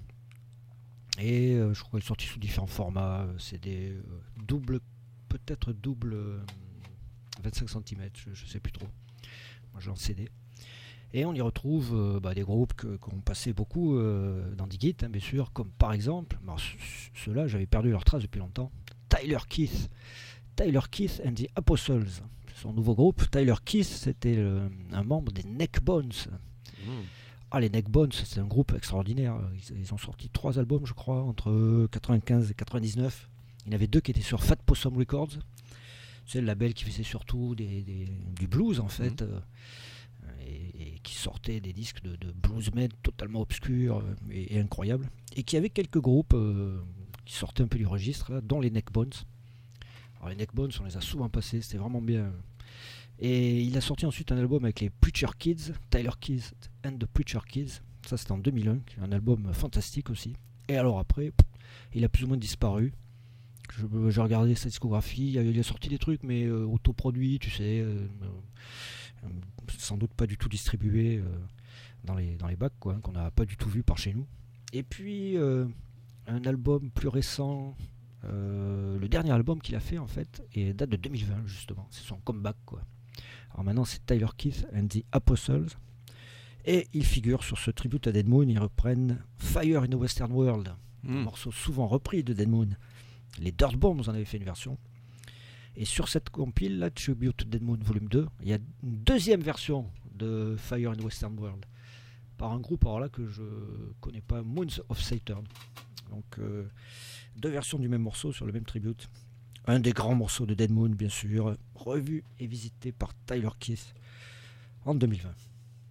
Et euh, je crois qu'il est sorti sous différents formats. C'est des euh, doubles, peut-être double euh, vingt-cinq centimètres, je ne sais plus trop. Moi je l'ai en C D. Et on y retrouve euh, bah, des groupes que, qu'on passait beaucoup euh, dans Dig It, hein, bien sûr, comme par exemple, alors, ceux-là j'avais perdu leur trace depuis longtemps, Tyler Keith. Tyler Keith and the Apostles. Son nouveau groupe. Tyler Keith, c'était le, un membre des Neckbones. Mmh. Ah, les Neckbones, c'est un groupe extraordinaire. Ils, ils ont sorti trois albums, je crois, entre quatre-vingt-quinze et quatre-vingt-dix-neuf. Il y en avait deux qui étaient sur Fat Possum Records. C'est le label qui faisait surtout des, des, du blues, en fait, mmh. euh, et, et qui sortait des disques de, de bluesmen totalement obscurs et, et incroyables. Et qui avait quelques groupes euh, qui sortaient un peu du registre, là, dont les Neckbones. Alors, les Neckbones, on les a souvent passés, c'était vraiment bien. Et il a sorti ensuite un album avec les Preacher Kids, Tyler Keith and the Preacher Kids. Ça, c'était en deux mille un, un album fantastique aussi. Et alors après, il a plus ou moins disparu. Je, j'ai regardé sa discographie, il a, il a sorti des trucs, mais euh, autoproduits, tu sais, euh, euh, sans doute pas du tout distribués euh, dans les, dans les bacs, quoi, hein, qu'on n'a pas du tout vu par chez nous. Et puis, euh, un album plus récent, euh, le dernier album qu'il a fait, en fait, et date de deux mille vingt, justement. C'est son comeback, quoi. Alors maintenant, c'est Tyler Keith and the Apostles. Et ils figurent sur ce tribute à Dead Moon. Ils reprennent Fire in the Western World, mmh. un morceau souvent repris de Dead Moon. Les Dirt Bombs en avaient fait une version. Et sur cette compile, là, Tribute to Dead Moon volume deux, il y a une deuxième version de Fire in the Western World par un groupe alors là que je connais pas, Moons of Saturn. Donc euh, deux versions du même morceau sur le même tribute. Un des grands morceaux de Dead Moon, bien sûr, revu et visité par Tyler Keith en deux mille vingt.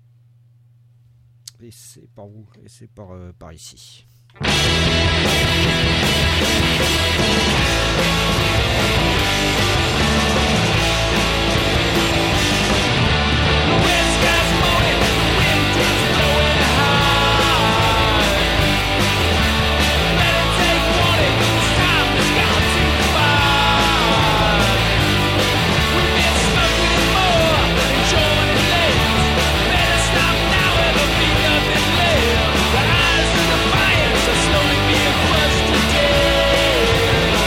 Et c'est par où? Et c'est par, euh, par ici. But eyes in the fire, so slowly being crushed to death.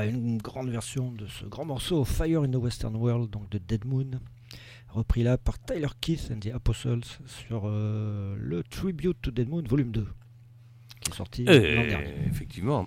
Voilà, une grande version de ce grand morceau Fire in the Western World, donc de Dead Moon, repris là par Tyler Keith and the Apostles sur euh, le Tribute to Dead Moon volume deux, qui est sorti Et l'an dernier. Effectivement,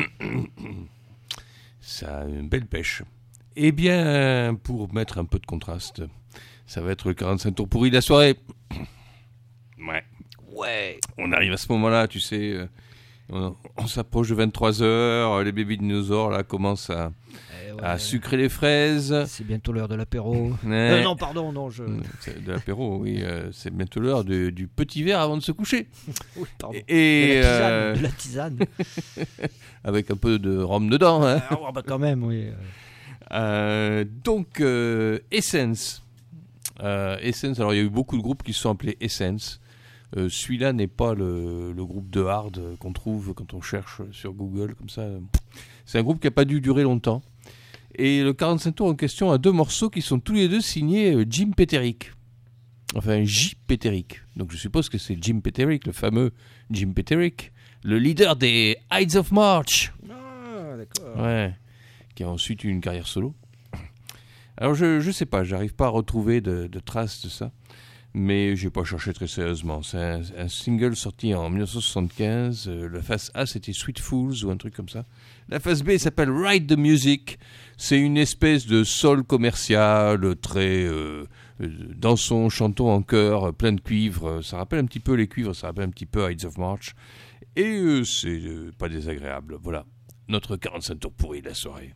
ça a une belle pêche. Eh bien, pour mettre un peu de contraste, ça va être le quarante-cinq tours pourri de la soirée. Ouais. Ouais. On arrive à ce moment-là, tu sais, euh, on, on s'approche de vingt-trois heures, les bébés dinosaures là commencent à, Eh ouais. à sucrer les fraises. C'est bientôt l'heure de l'apéro. Ouais. Euh, non, pardon, non, je. C'est de l'apéro, oui. euh, c'est bientôt l'heure de- du petit verre avant de se coucher. Oui, pardon. Et, de la tisane. euh, De la tisane. avec un peu de rhum dedans. Hein. Ah, ouais, bah, quand même, oui. Euh, donc, euh, Essence. Euh, Essence, alors il y a eu beaucoup de groupes qui se sont appelés Essence. Euh, celui-là n'est pas le, le groupe de hard qu'on trouve quand on cherche sur Google, comme ça. C'est un groupe qui n'a pas dû durer longtemps. Et le quarante-cinq tours en question a deux morceaux qui sont tous les deux signés Jim Peterick. Enfin, J. Peterick. Donc je suppose que c'est Jim Peterick, le fameux Jim Peterick, le leader des Ides of March. Ah, d'accord. Ouais. Qui a ensuite eu une carrière solo. Alors je je sais pas, j'arrive pas à retrouver de, de traces de ça, mais j'ai pas cherché très sérieusement. C'est un, un single sorti en dix-neuf cent soixante-quinze. Euh, la face A c'était Sweet Fools ou un truc comme ça. La face B s'appelle Ride the Music. C'est une espèce de soul commercial très euh, euh, dansons, chantons en chœur, plein de cuivres. Ça rappelle un petit peu les cuivres, ça rappelle un petit peu Ides of March. Et euh, c'est euh, pas désagréable. Voilà, notre quarante-cinq tours pourri de la soirée.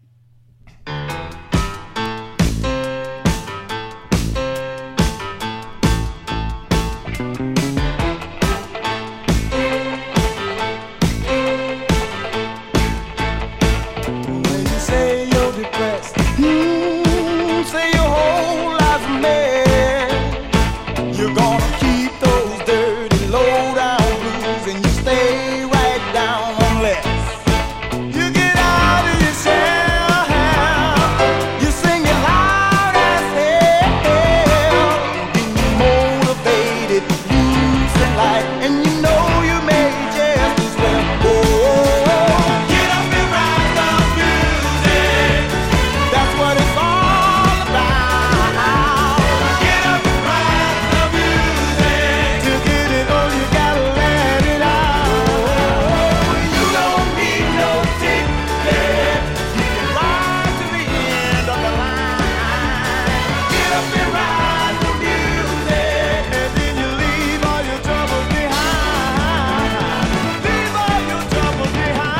When you say you're depressed, mm, say your whole life's a mess. You're gonna keep those dirty low-down blues and you stay right down on less. You get out of your shell, you sing it loud as hell, and you motivated, loose and light, and you know you may just as well. Oh, get up and ride the music. That's what it's all about. Get up and ride the music. To get it on, you gotta let it out. You don't need no ticket. You can ride to the end of the line. Get up and ride the music, and then you leave all your troubles behind. Leave all your troubles behind.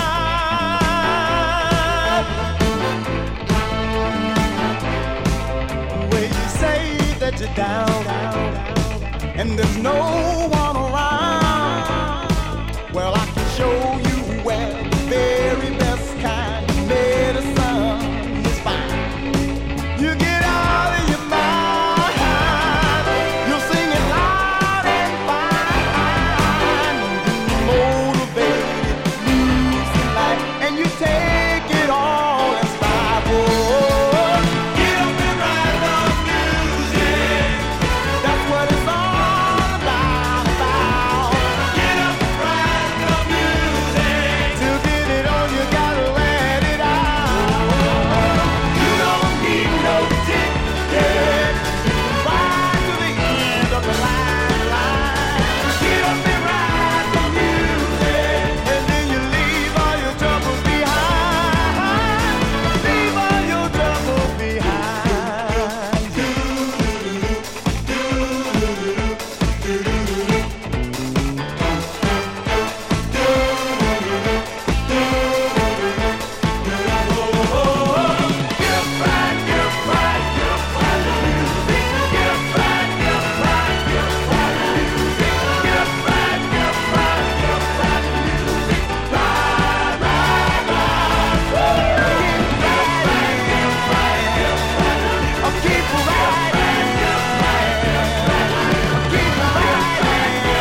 When you say that you're down, and there's no one around, well, I can show you where the very best kind of medicine is found. You get out of your mind, you'll sing it loud and fine, you motivated, loose and light, and you take it all in stride. Whoa, get up and ride the music. That's what it's all about. about. Get up and ride the music. To get it on, you gotta let it out. You don't need no ticket. Ride to the end of the line. line. Get up and ride the music, and then you leave all your troubles behind. Leave all your troubles behind. Keep riding, keep riding,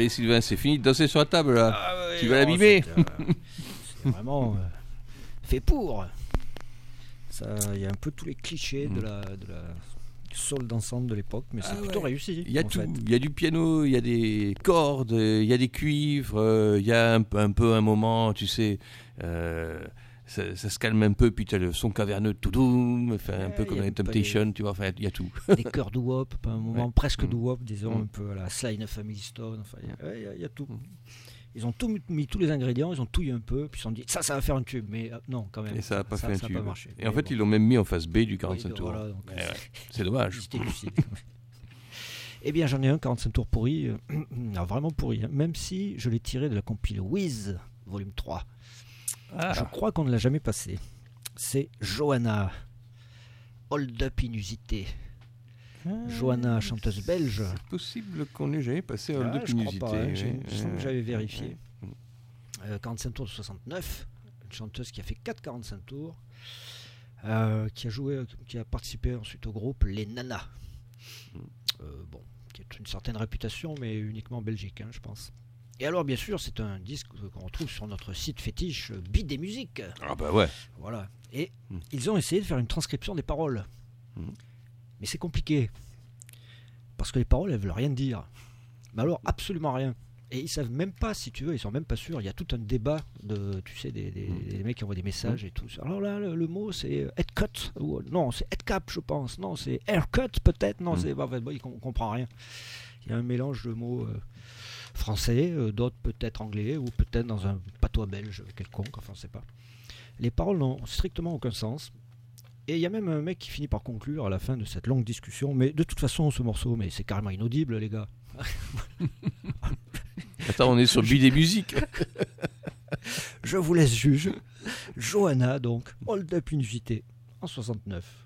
allez Sylvain, c'est fini de danser sur la table là. Ah ouais, tu vas non, l'abîmer. c'est, euh, c'est vraiment euh, fait pour. Il y a un peu tous les clichés Mm. de la, de la soul d'ensemble de l'époque, mais c'est Ah plutôt ouais. réussi. Il y a en tout, fait. il y a du piano, il y a des cordes, il y a des cuivres, euh, il y a un, peu- un peu un moment, tu sais, euh, ça, ça se calme un peu, puis tu as le son caverneux, tout doum, enfin, un Ouais, peu il comme y a dans les pas Temptation, tu vois, enfin, il y a tout. Des chœurs doo-wop, à un moment Ouais. presque Mm. doo-wop, disons, Mm. un peu à la Sly and the Family Stone, enfin, il y a- ouais, il y, a- il y a tout. Ils ont tout mis, mis tous les ingrédients, ils ont touillé un peu, puis ils se sont dit, ça, ça va faire un tube, mais euh, non, quand même. Et ça n'a pas fait un ça a tube. pas marché. Et en Mais fait, bon. ils l'ont même mis en face B du quarante-cinq Oui, tours. voilà, donc, Eh euh, ouais, c'est dommage. Ils étaient lucides. Eh bien, j'en ai un quarante-cinq tours pourri, euh, alors vraiment pourri, hein, même si je l'ai tiré de la compile Wiz, volume trois. Ah. Je crois qu'on ne l'a jamais passé. C'est Johanna, Hold Up Inusité. Johanna, chanteuse belge. C'est possible qu'on n'ait jamais passé Hold Ah, Up je crois Inusité. pas, hein, j'ai- ouais, il me semble que ouais, j'avais ouais, vérifié. ouais. Euh, quarante-cinq tours de soixante-neuf, une chanteuse qui a fait quatre quarante-cinq tours, euh, qui a joué, qui a participé ensuite au groupe Les Nanas. Euh, bon, qui a une certaine réputation, mais uniquement en Belgique, hein, je pense. Et alors, bien sûr, c'est un disque qu'on retrouve sur notre site fétiche Beat des musiques. Ah bah ouais. Voilà. Et Mm. ils ont essayé de faire une transcription des paroles. Mm. Mais c'est compliqué. Parce que les paroles, elles veulent rien dire. Mais alors, absolument rien. Et ils savent même pas, si tu veux, ils sont même pas sûrs. Il y a tout un débat de, tu sais, des, des, Mm. des mecs qui envoient des messages et tout. Alors là, le, le mot c'est headcut. Ou, non, c'est headcap, je pense. Non, c'est haircut, peut-être. Non, Mm. c'est. En fait, bon, on comprend rien. Il y a un mélange de mots euh, français, euh, d'autres peut-être anglais, ou peut-être dans un patois belge quelconque. Enfin, on sait pas. Les paroles n'ont strictement aucun sens. Et il y a même un mec qui finit par conclure à la fin de cette longue discussion. Mais de toute façon, ce morceau, mais c'est carrément inaudible, les gars. Attends, on est sur Beat des musiques. Je vous laisse juge. Johanna, donc, Hold Up Inusité, en soixante-neuf.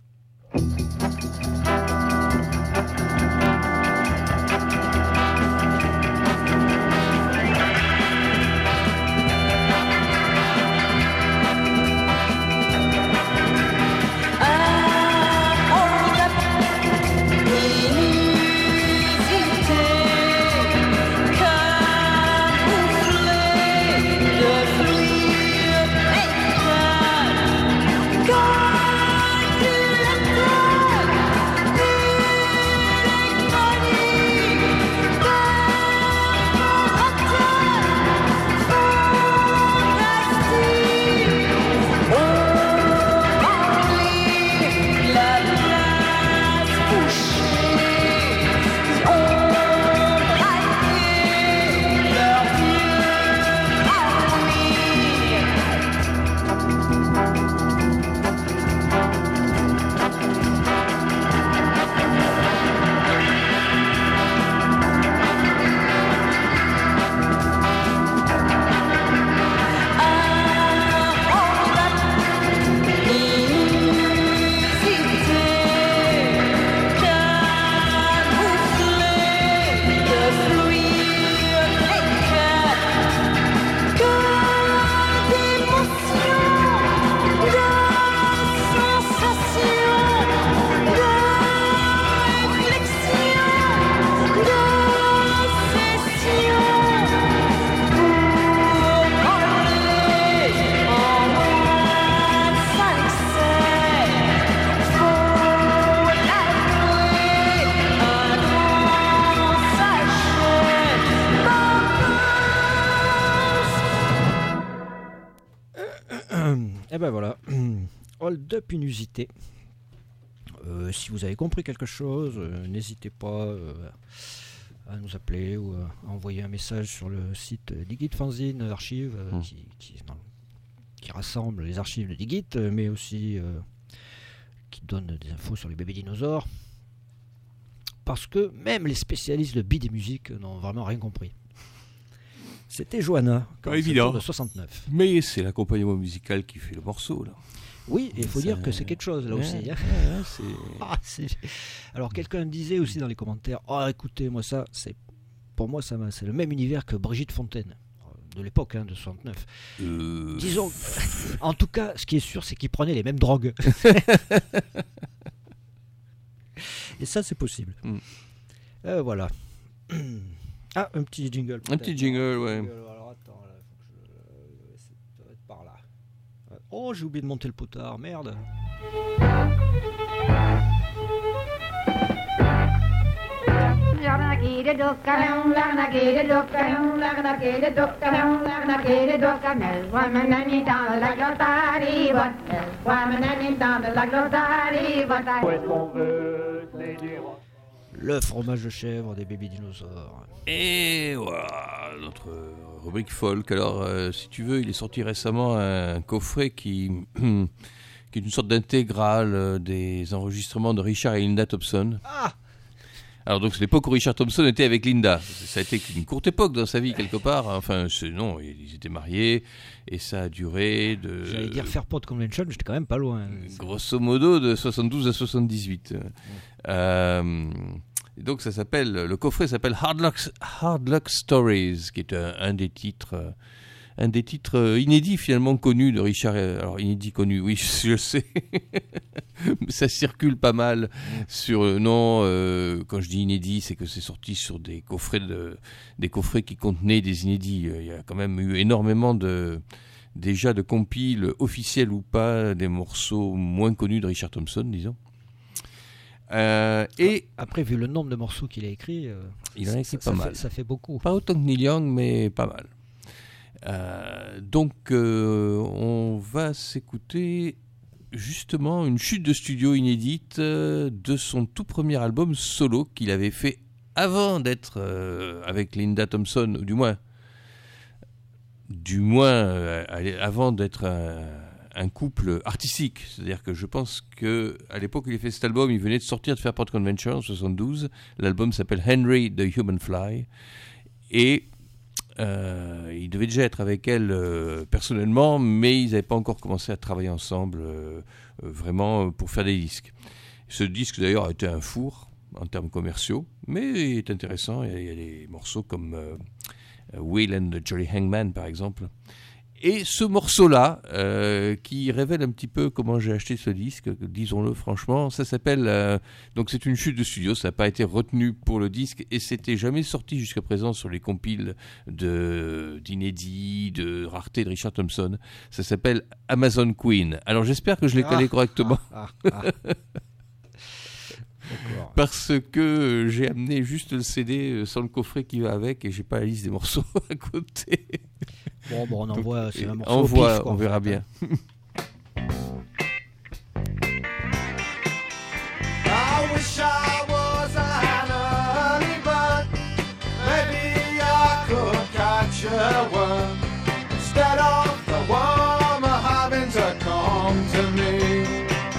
Et ben voilà, Hold Up Inusité. Euh, si vous avez compris quelque chose, euh, n'hésitez pas euh, à nous appeler ou à envoyer un message sur le site Digit Fanzine Archive euh, Mmh. qui, qui, non, qui rassemble les archives de Digit, euh, mais aussi euh, qui donne des infos sur les bébés dinosaures. Parce que même les spécialistes de beat et musique n'ont vraiment rien compris. C'était Johanna, Pas comme évident. de soixante-neuf. Mais c'est l'accompagnement musical qui fait le morceau, là. Oui, et il faut Ça- dire que c'est quelque chose là Ouais, aussi. hein. ouais, ouais, c'est- Ah, c'est- Alors quelqu'un disait aussi dans les commentaires, oh écoutez, moi ça, c'est pour moi ça m'a- c'est le même univers que Brigitte Fontaine de l'époque, hein, de soixante-neuf. Euh, Disons, en tout cas, ce qui est sûr, c'est qu'ils prenaient les mêmes drogues. Et ça, c'est possible. Mm. Euh, voilà. Ah, un petit jingle. Un petit jingle, ouais. Alors attends, là, faut que je... ça doit être par là. Oh, j'ai oublié de monter le potard, merde. Le fromage de chèvre des bébés dinosaures. Et voilà, notre rubrique folk. Alors, euh, si tu veux, il est sorti récemment un coffret qui, qui est une sorte d'intégrale euh, des enregistrements de Richard et Linda Thompson. Ah! Alors donc c'est l'époque où Richard Thompson était avec Linda. Ça a été une courte époque dans sa vie quelque part. Enfin c'est, non, ils étaient mariés et ça a duré de... J'allais dire Fairport Convention, mais j'étais quand même pas loin. Grosso modo de soixante-douze à soixante-dix-huit. Ouais. Euh, et donc ça s'appelle, le coffret s'appelle Hard Luck, Hard Luck Stories, qui est un, un des titres... Un des titres inédits finalement connus de Richard. Alors inédit connu, oui, je le sais. Ça circule pas mal sur. Non, euh, quand je dis inédit, c'est que c'est sorti sur des coffrets de, des coffrets qui contenaient des inédits. Il y a quand même eu énormément de déjà de compiles officiels ou pas des morceaux moins connus de Richard Thompson, disons. Euh, et après, vu le nombre de morceaux qu'il a écrits, euh, il en a écrit ça, pas ça mal. Fait, ça fait beaucoup. Pas autant que Neil Young, mais pas mal. Euh, donc euh, on va s'écouter justement une chute de studio inédite euh, de son tout premier album solo qu'il avait fait avant d'être euh, avec Linda Thompson, ou du moins du moins euh, avant d'être un, un couple artistique. C'est-à-dire que je pense que à l'époque où il a fait cet album, il venait de sortir de Fairport Convention en soixante-douze. L'album s'appelle Henry the Human Fly et Euh, il devait déjà être avec elle euh, personnellement, mais ils n'avaient pas encore commencé à travailler ensemble euh, euh, vraiment pour faire des disques. Ce disque d'ailleurs a été un four en termes commerciaux, mais il est intéressant. Il y a, il y a des morceaux comme euh, Will and the Jolly Hangman par exemple. Et ce morceau-là, euh, qui révèle un petit peu comment j'ai acheté ce disque, disons-le franchement, ça s'appelle... Euh, donc c'est une chute de studio, ça n'a pas été retenu pour le disque, et c'était jamais sorti jusqu'à présent sur les compiles de, d'inédits, de rareté de Richard Thompson. Ça s'appelle Amazon Queen. Alors j'espère que je l'ai calé ah, correctement. Ah, ah, ah. Parce que j'ai amené juste le C D sans le coffret qui va avec, et j'ai pas la liste des morceaux à côté. Bon, bon, on envoie, c'est un morceau on au voit, pif, quoi, on verra en fait. bien. I wish I was a honey bun. Maybe I could catch a worm instead of the worm having to come to me.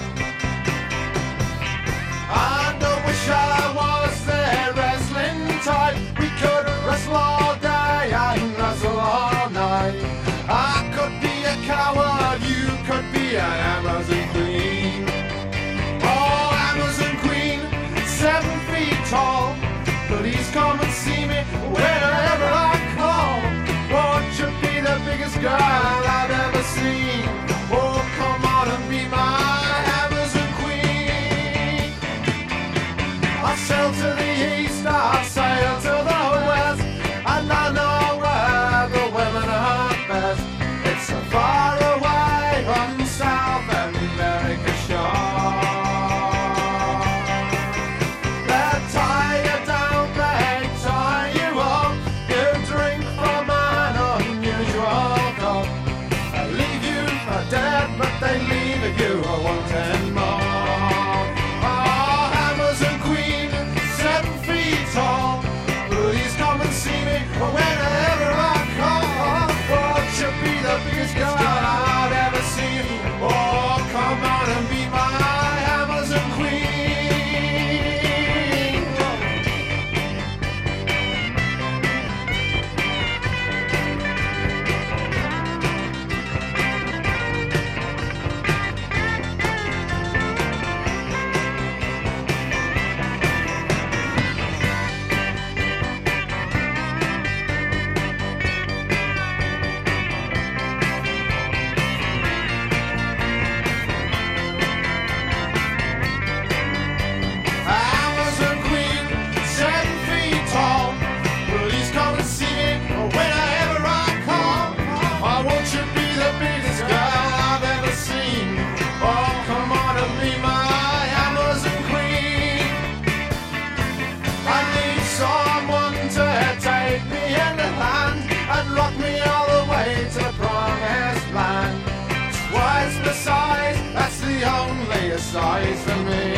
And I wish I was the wrestling type. We could wrestle all day and wrestle all night. I could be a coward, you could be an Amazon queen. Oh, Amazon queen, seven feet tall. Please come and see me whenever I call. Won't you be the biggest girl I've ever seen? Oh, come on and be my size for me.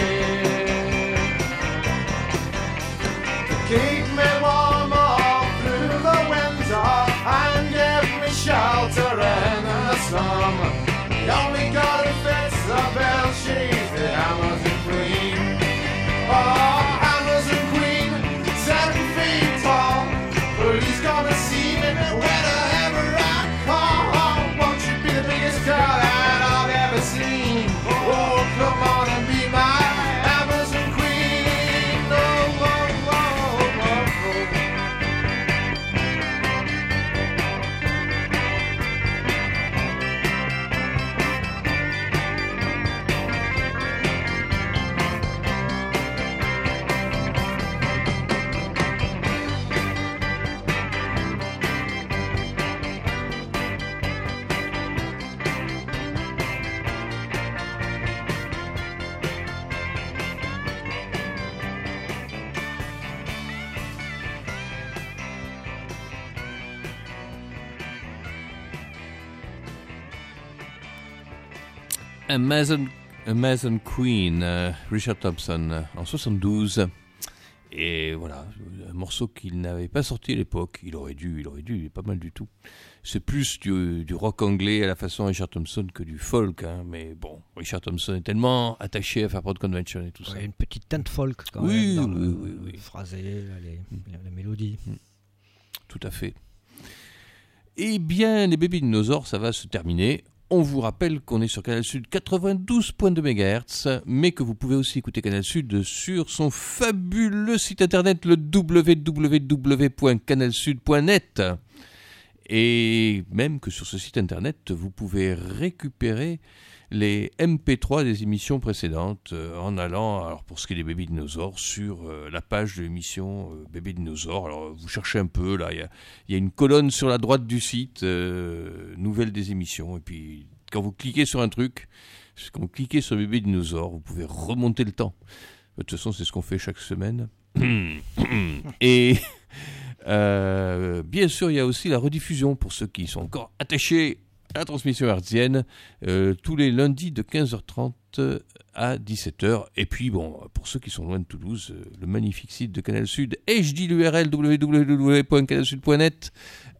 To keep me warm all through the winter and give me shelter in the summer. The only girl who fits the bill, she's the Amazon Queen. Oh, Amazon Queen, seven feet tall. Who's gonna see me whenever I call? Won't you be the biggest girl that I've ever seen? Oh, come on and be my Amazon Queen. Oh, oh, oh, oh, oh. Amazon, Amazon Queen, euh, Richard Thompson, euh, en soixante-douze. Et voilà, un morceau qu'il n'avait pas sorti à l'époque. Il aurait dû, il aurait dû, il est pas mal du tout. C'est plus du, du rock anglais à la façon Richard Thompson que du folk. Hein, mais bon, Richard Thompson est tellement attaché à Fairport Convention et tout Ouais, ça. une petite teinte folk quand Oui, même dans oui, le, oui, oui. le phrasé, là, les, la, la mélodie. Tout à fait. Eh bien, les bébés dinosaures, ça va se terminer. On vous rappelle qu'on est sur Canal Sud quatre-vingt-douze virgule deux mégahertz, mais que vous pouvez aussi écouter Canal Sud sur son fabuleux site internet, le w w w point canal sud point net. Et même que sur ce site internet, vous pouvez récupérer les M P trois des émissions précédentes euh, en allant, alors pour ce qui est des bébés dinosaures, sur euh, la page de l'émission euh, Bébés dinosaures. Alors vous cherchez un peu, là, il y a, y a une colonne sur la droite du site, euh, nouvelles des émissions, et puis quand vous cliquez sur un truc, quand vous cliquez sur Bébés dinosaures, vous pouvez remonter le temps. De toute façon, c'est ce qu'on fait chaque semaine. Et euh, bien sûr, il y a aussi la rediffusion pour ceux qui sont encore attachés à la transmission hertzienne, euh, tous les lundis de quinze heures trente à dix-sept heures. Et puis, bon, pour ceux qui sont loin de Toulouse, euh, le magnifique site de Canal Sud, et je dis l'U R L w w w point canal sud point net,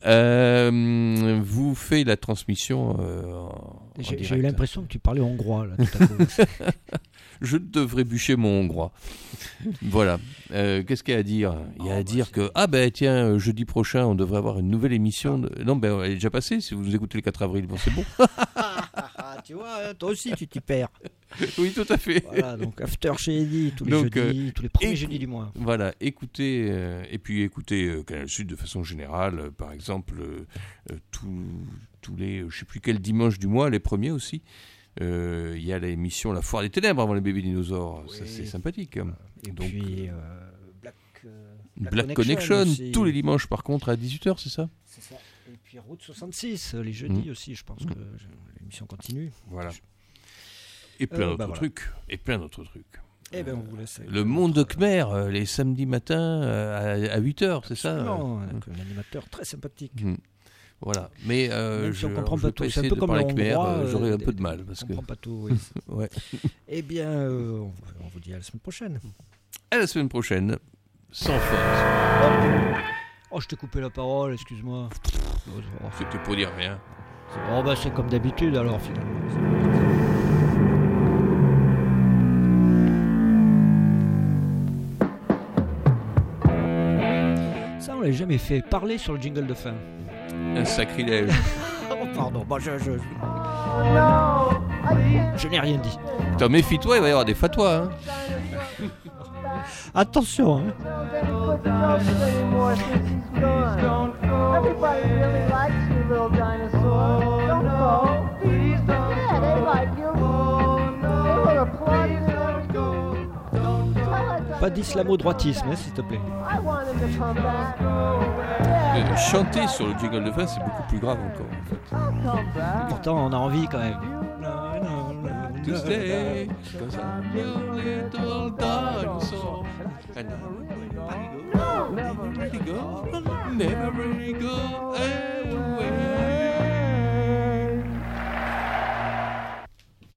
euh, vous fait la transmission euh, en, J'ai, en j'ai eu direct. l'impression que tu parlais hongrois là tout à coup. Je devrais bûcher mon hongrois. Voilà. Euh, qu'est-ce qu'il y a à dire ? Il y a à dire que, ah ben tiens, euh, jeudi prochain, on devrait avoir une nouvelle émission. De... Non, ben elle est déjà passée, si vous nous écoutez le quatre avril, bon c'est bon. Tu vois, toi aussi tu t'y perds. Oui, tout à fait. Voilà, donc After chez Eddie, tous les Donc, jeudis, euh, tous les premiers écou- jeudis du mois. Voilà, écoutez, euh, et puis écoutez euh, Canal Sud de façon générale, euh, par exemple, euh, euh, tous, tous les, euh, je sais plus quel dimanche du mois, les premiers aussi. Euh, Il y a l'émission La Foire des Ténèbres avant les bébés dinosaures, ça c'est sympathique. hein. Et Donc, puis euh, Black, euh, Black, Connection, aussi. tous les dimanches par contre à dix-huit heures, c'est ça ? C'est ça. Et puis Route soixante-six, les jeudis Mm. aussi, je pense que je- l'émission continue. Voilà. Et plein Euh, d'autres bah voilà. trucs. Et plein d'autres trucs. Eh ben, on vous laisse avec Le Monde de Khmer, euh, les samedis matins euh, à, à huit heures, c'est ça ? Non, euh, avec un animateur très sympathique. Mm. Voilà, mais euh, Même si je on comprend je pas vais tout, pas c'est un essayer peu de comme parler le khmer, hongrois, euh, j'aurais euh, un peu de des- mal. on Parce que... comprend pas tout, oui. ouais. Eh bien, euh, on, on vous dit à la semaine prochaine. À la semaine prochaine, sans faute. Oh, je t'ai coupé la parole, excuse-moi. C'était pour dire rien. Oh, bah c'est comme d'habitude alors finalement. Ça, on l'a jamais fait. Parler sur le jingle de fin. Un sacrilège. Oh, pardon, bon, je, je, je n'ai rien dit. Attends, méfie-toi, il va y avoir des fatwas. Hein. Attention, hein. Everybody really likes you, little dinosaur. Don't go. Yeah, they like you. They will applaud you. Pas d'islamo-droitisme, hein, s'il te plaît. I want him to come back. Euh, chanter sur le jingle de fin, c'est beaucoup plus grave encore. En fait. I'll come back. Pourtant, on a envie quand même. To stay, 'cause I'm your little dinosaur. And I never really go, never really go, never really go.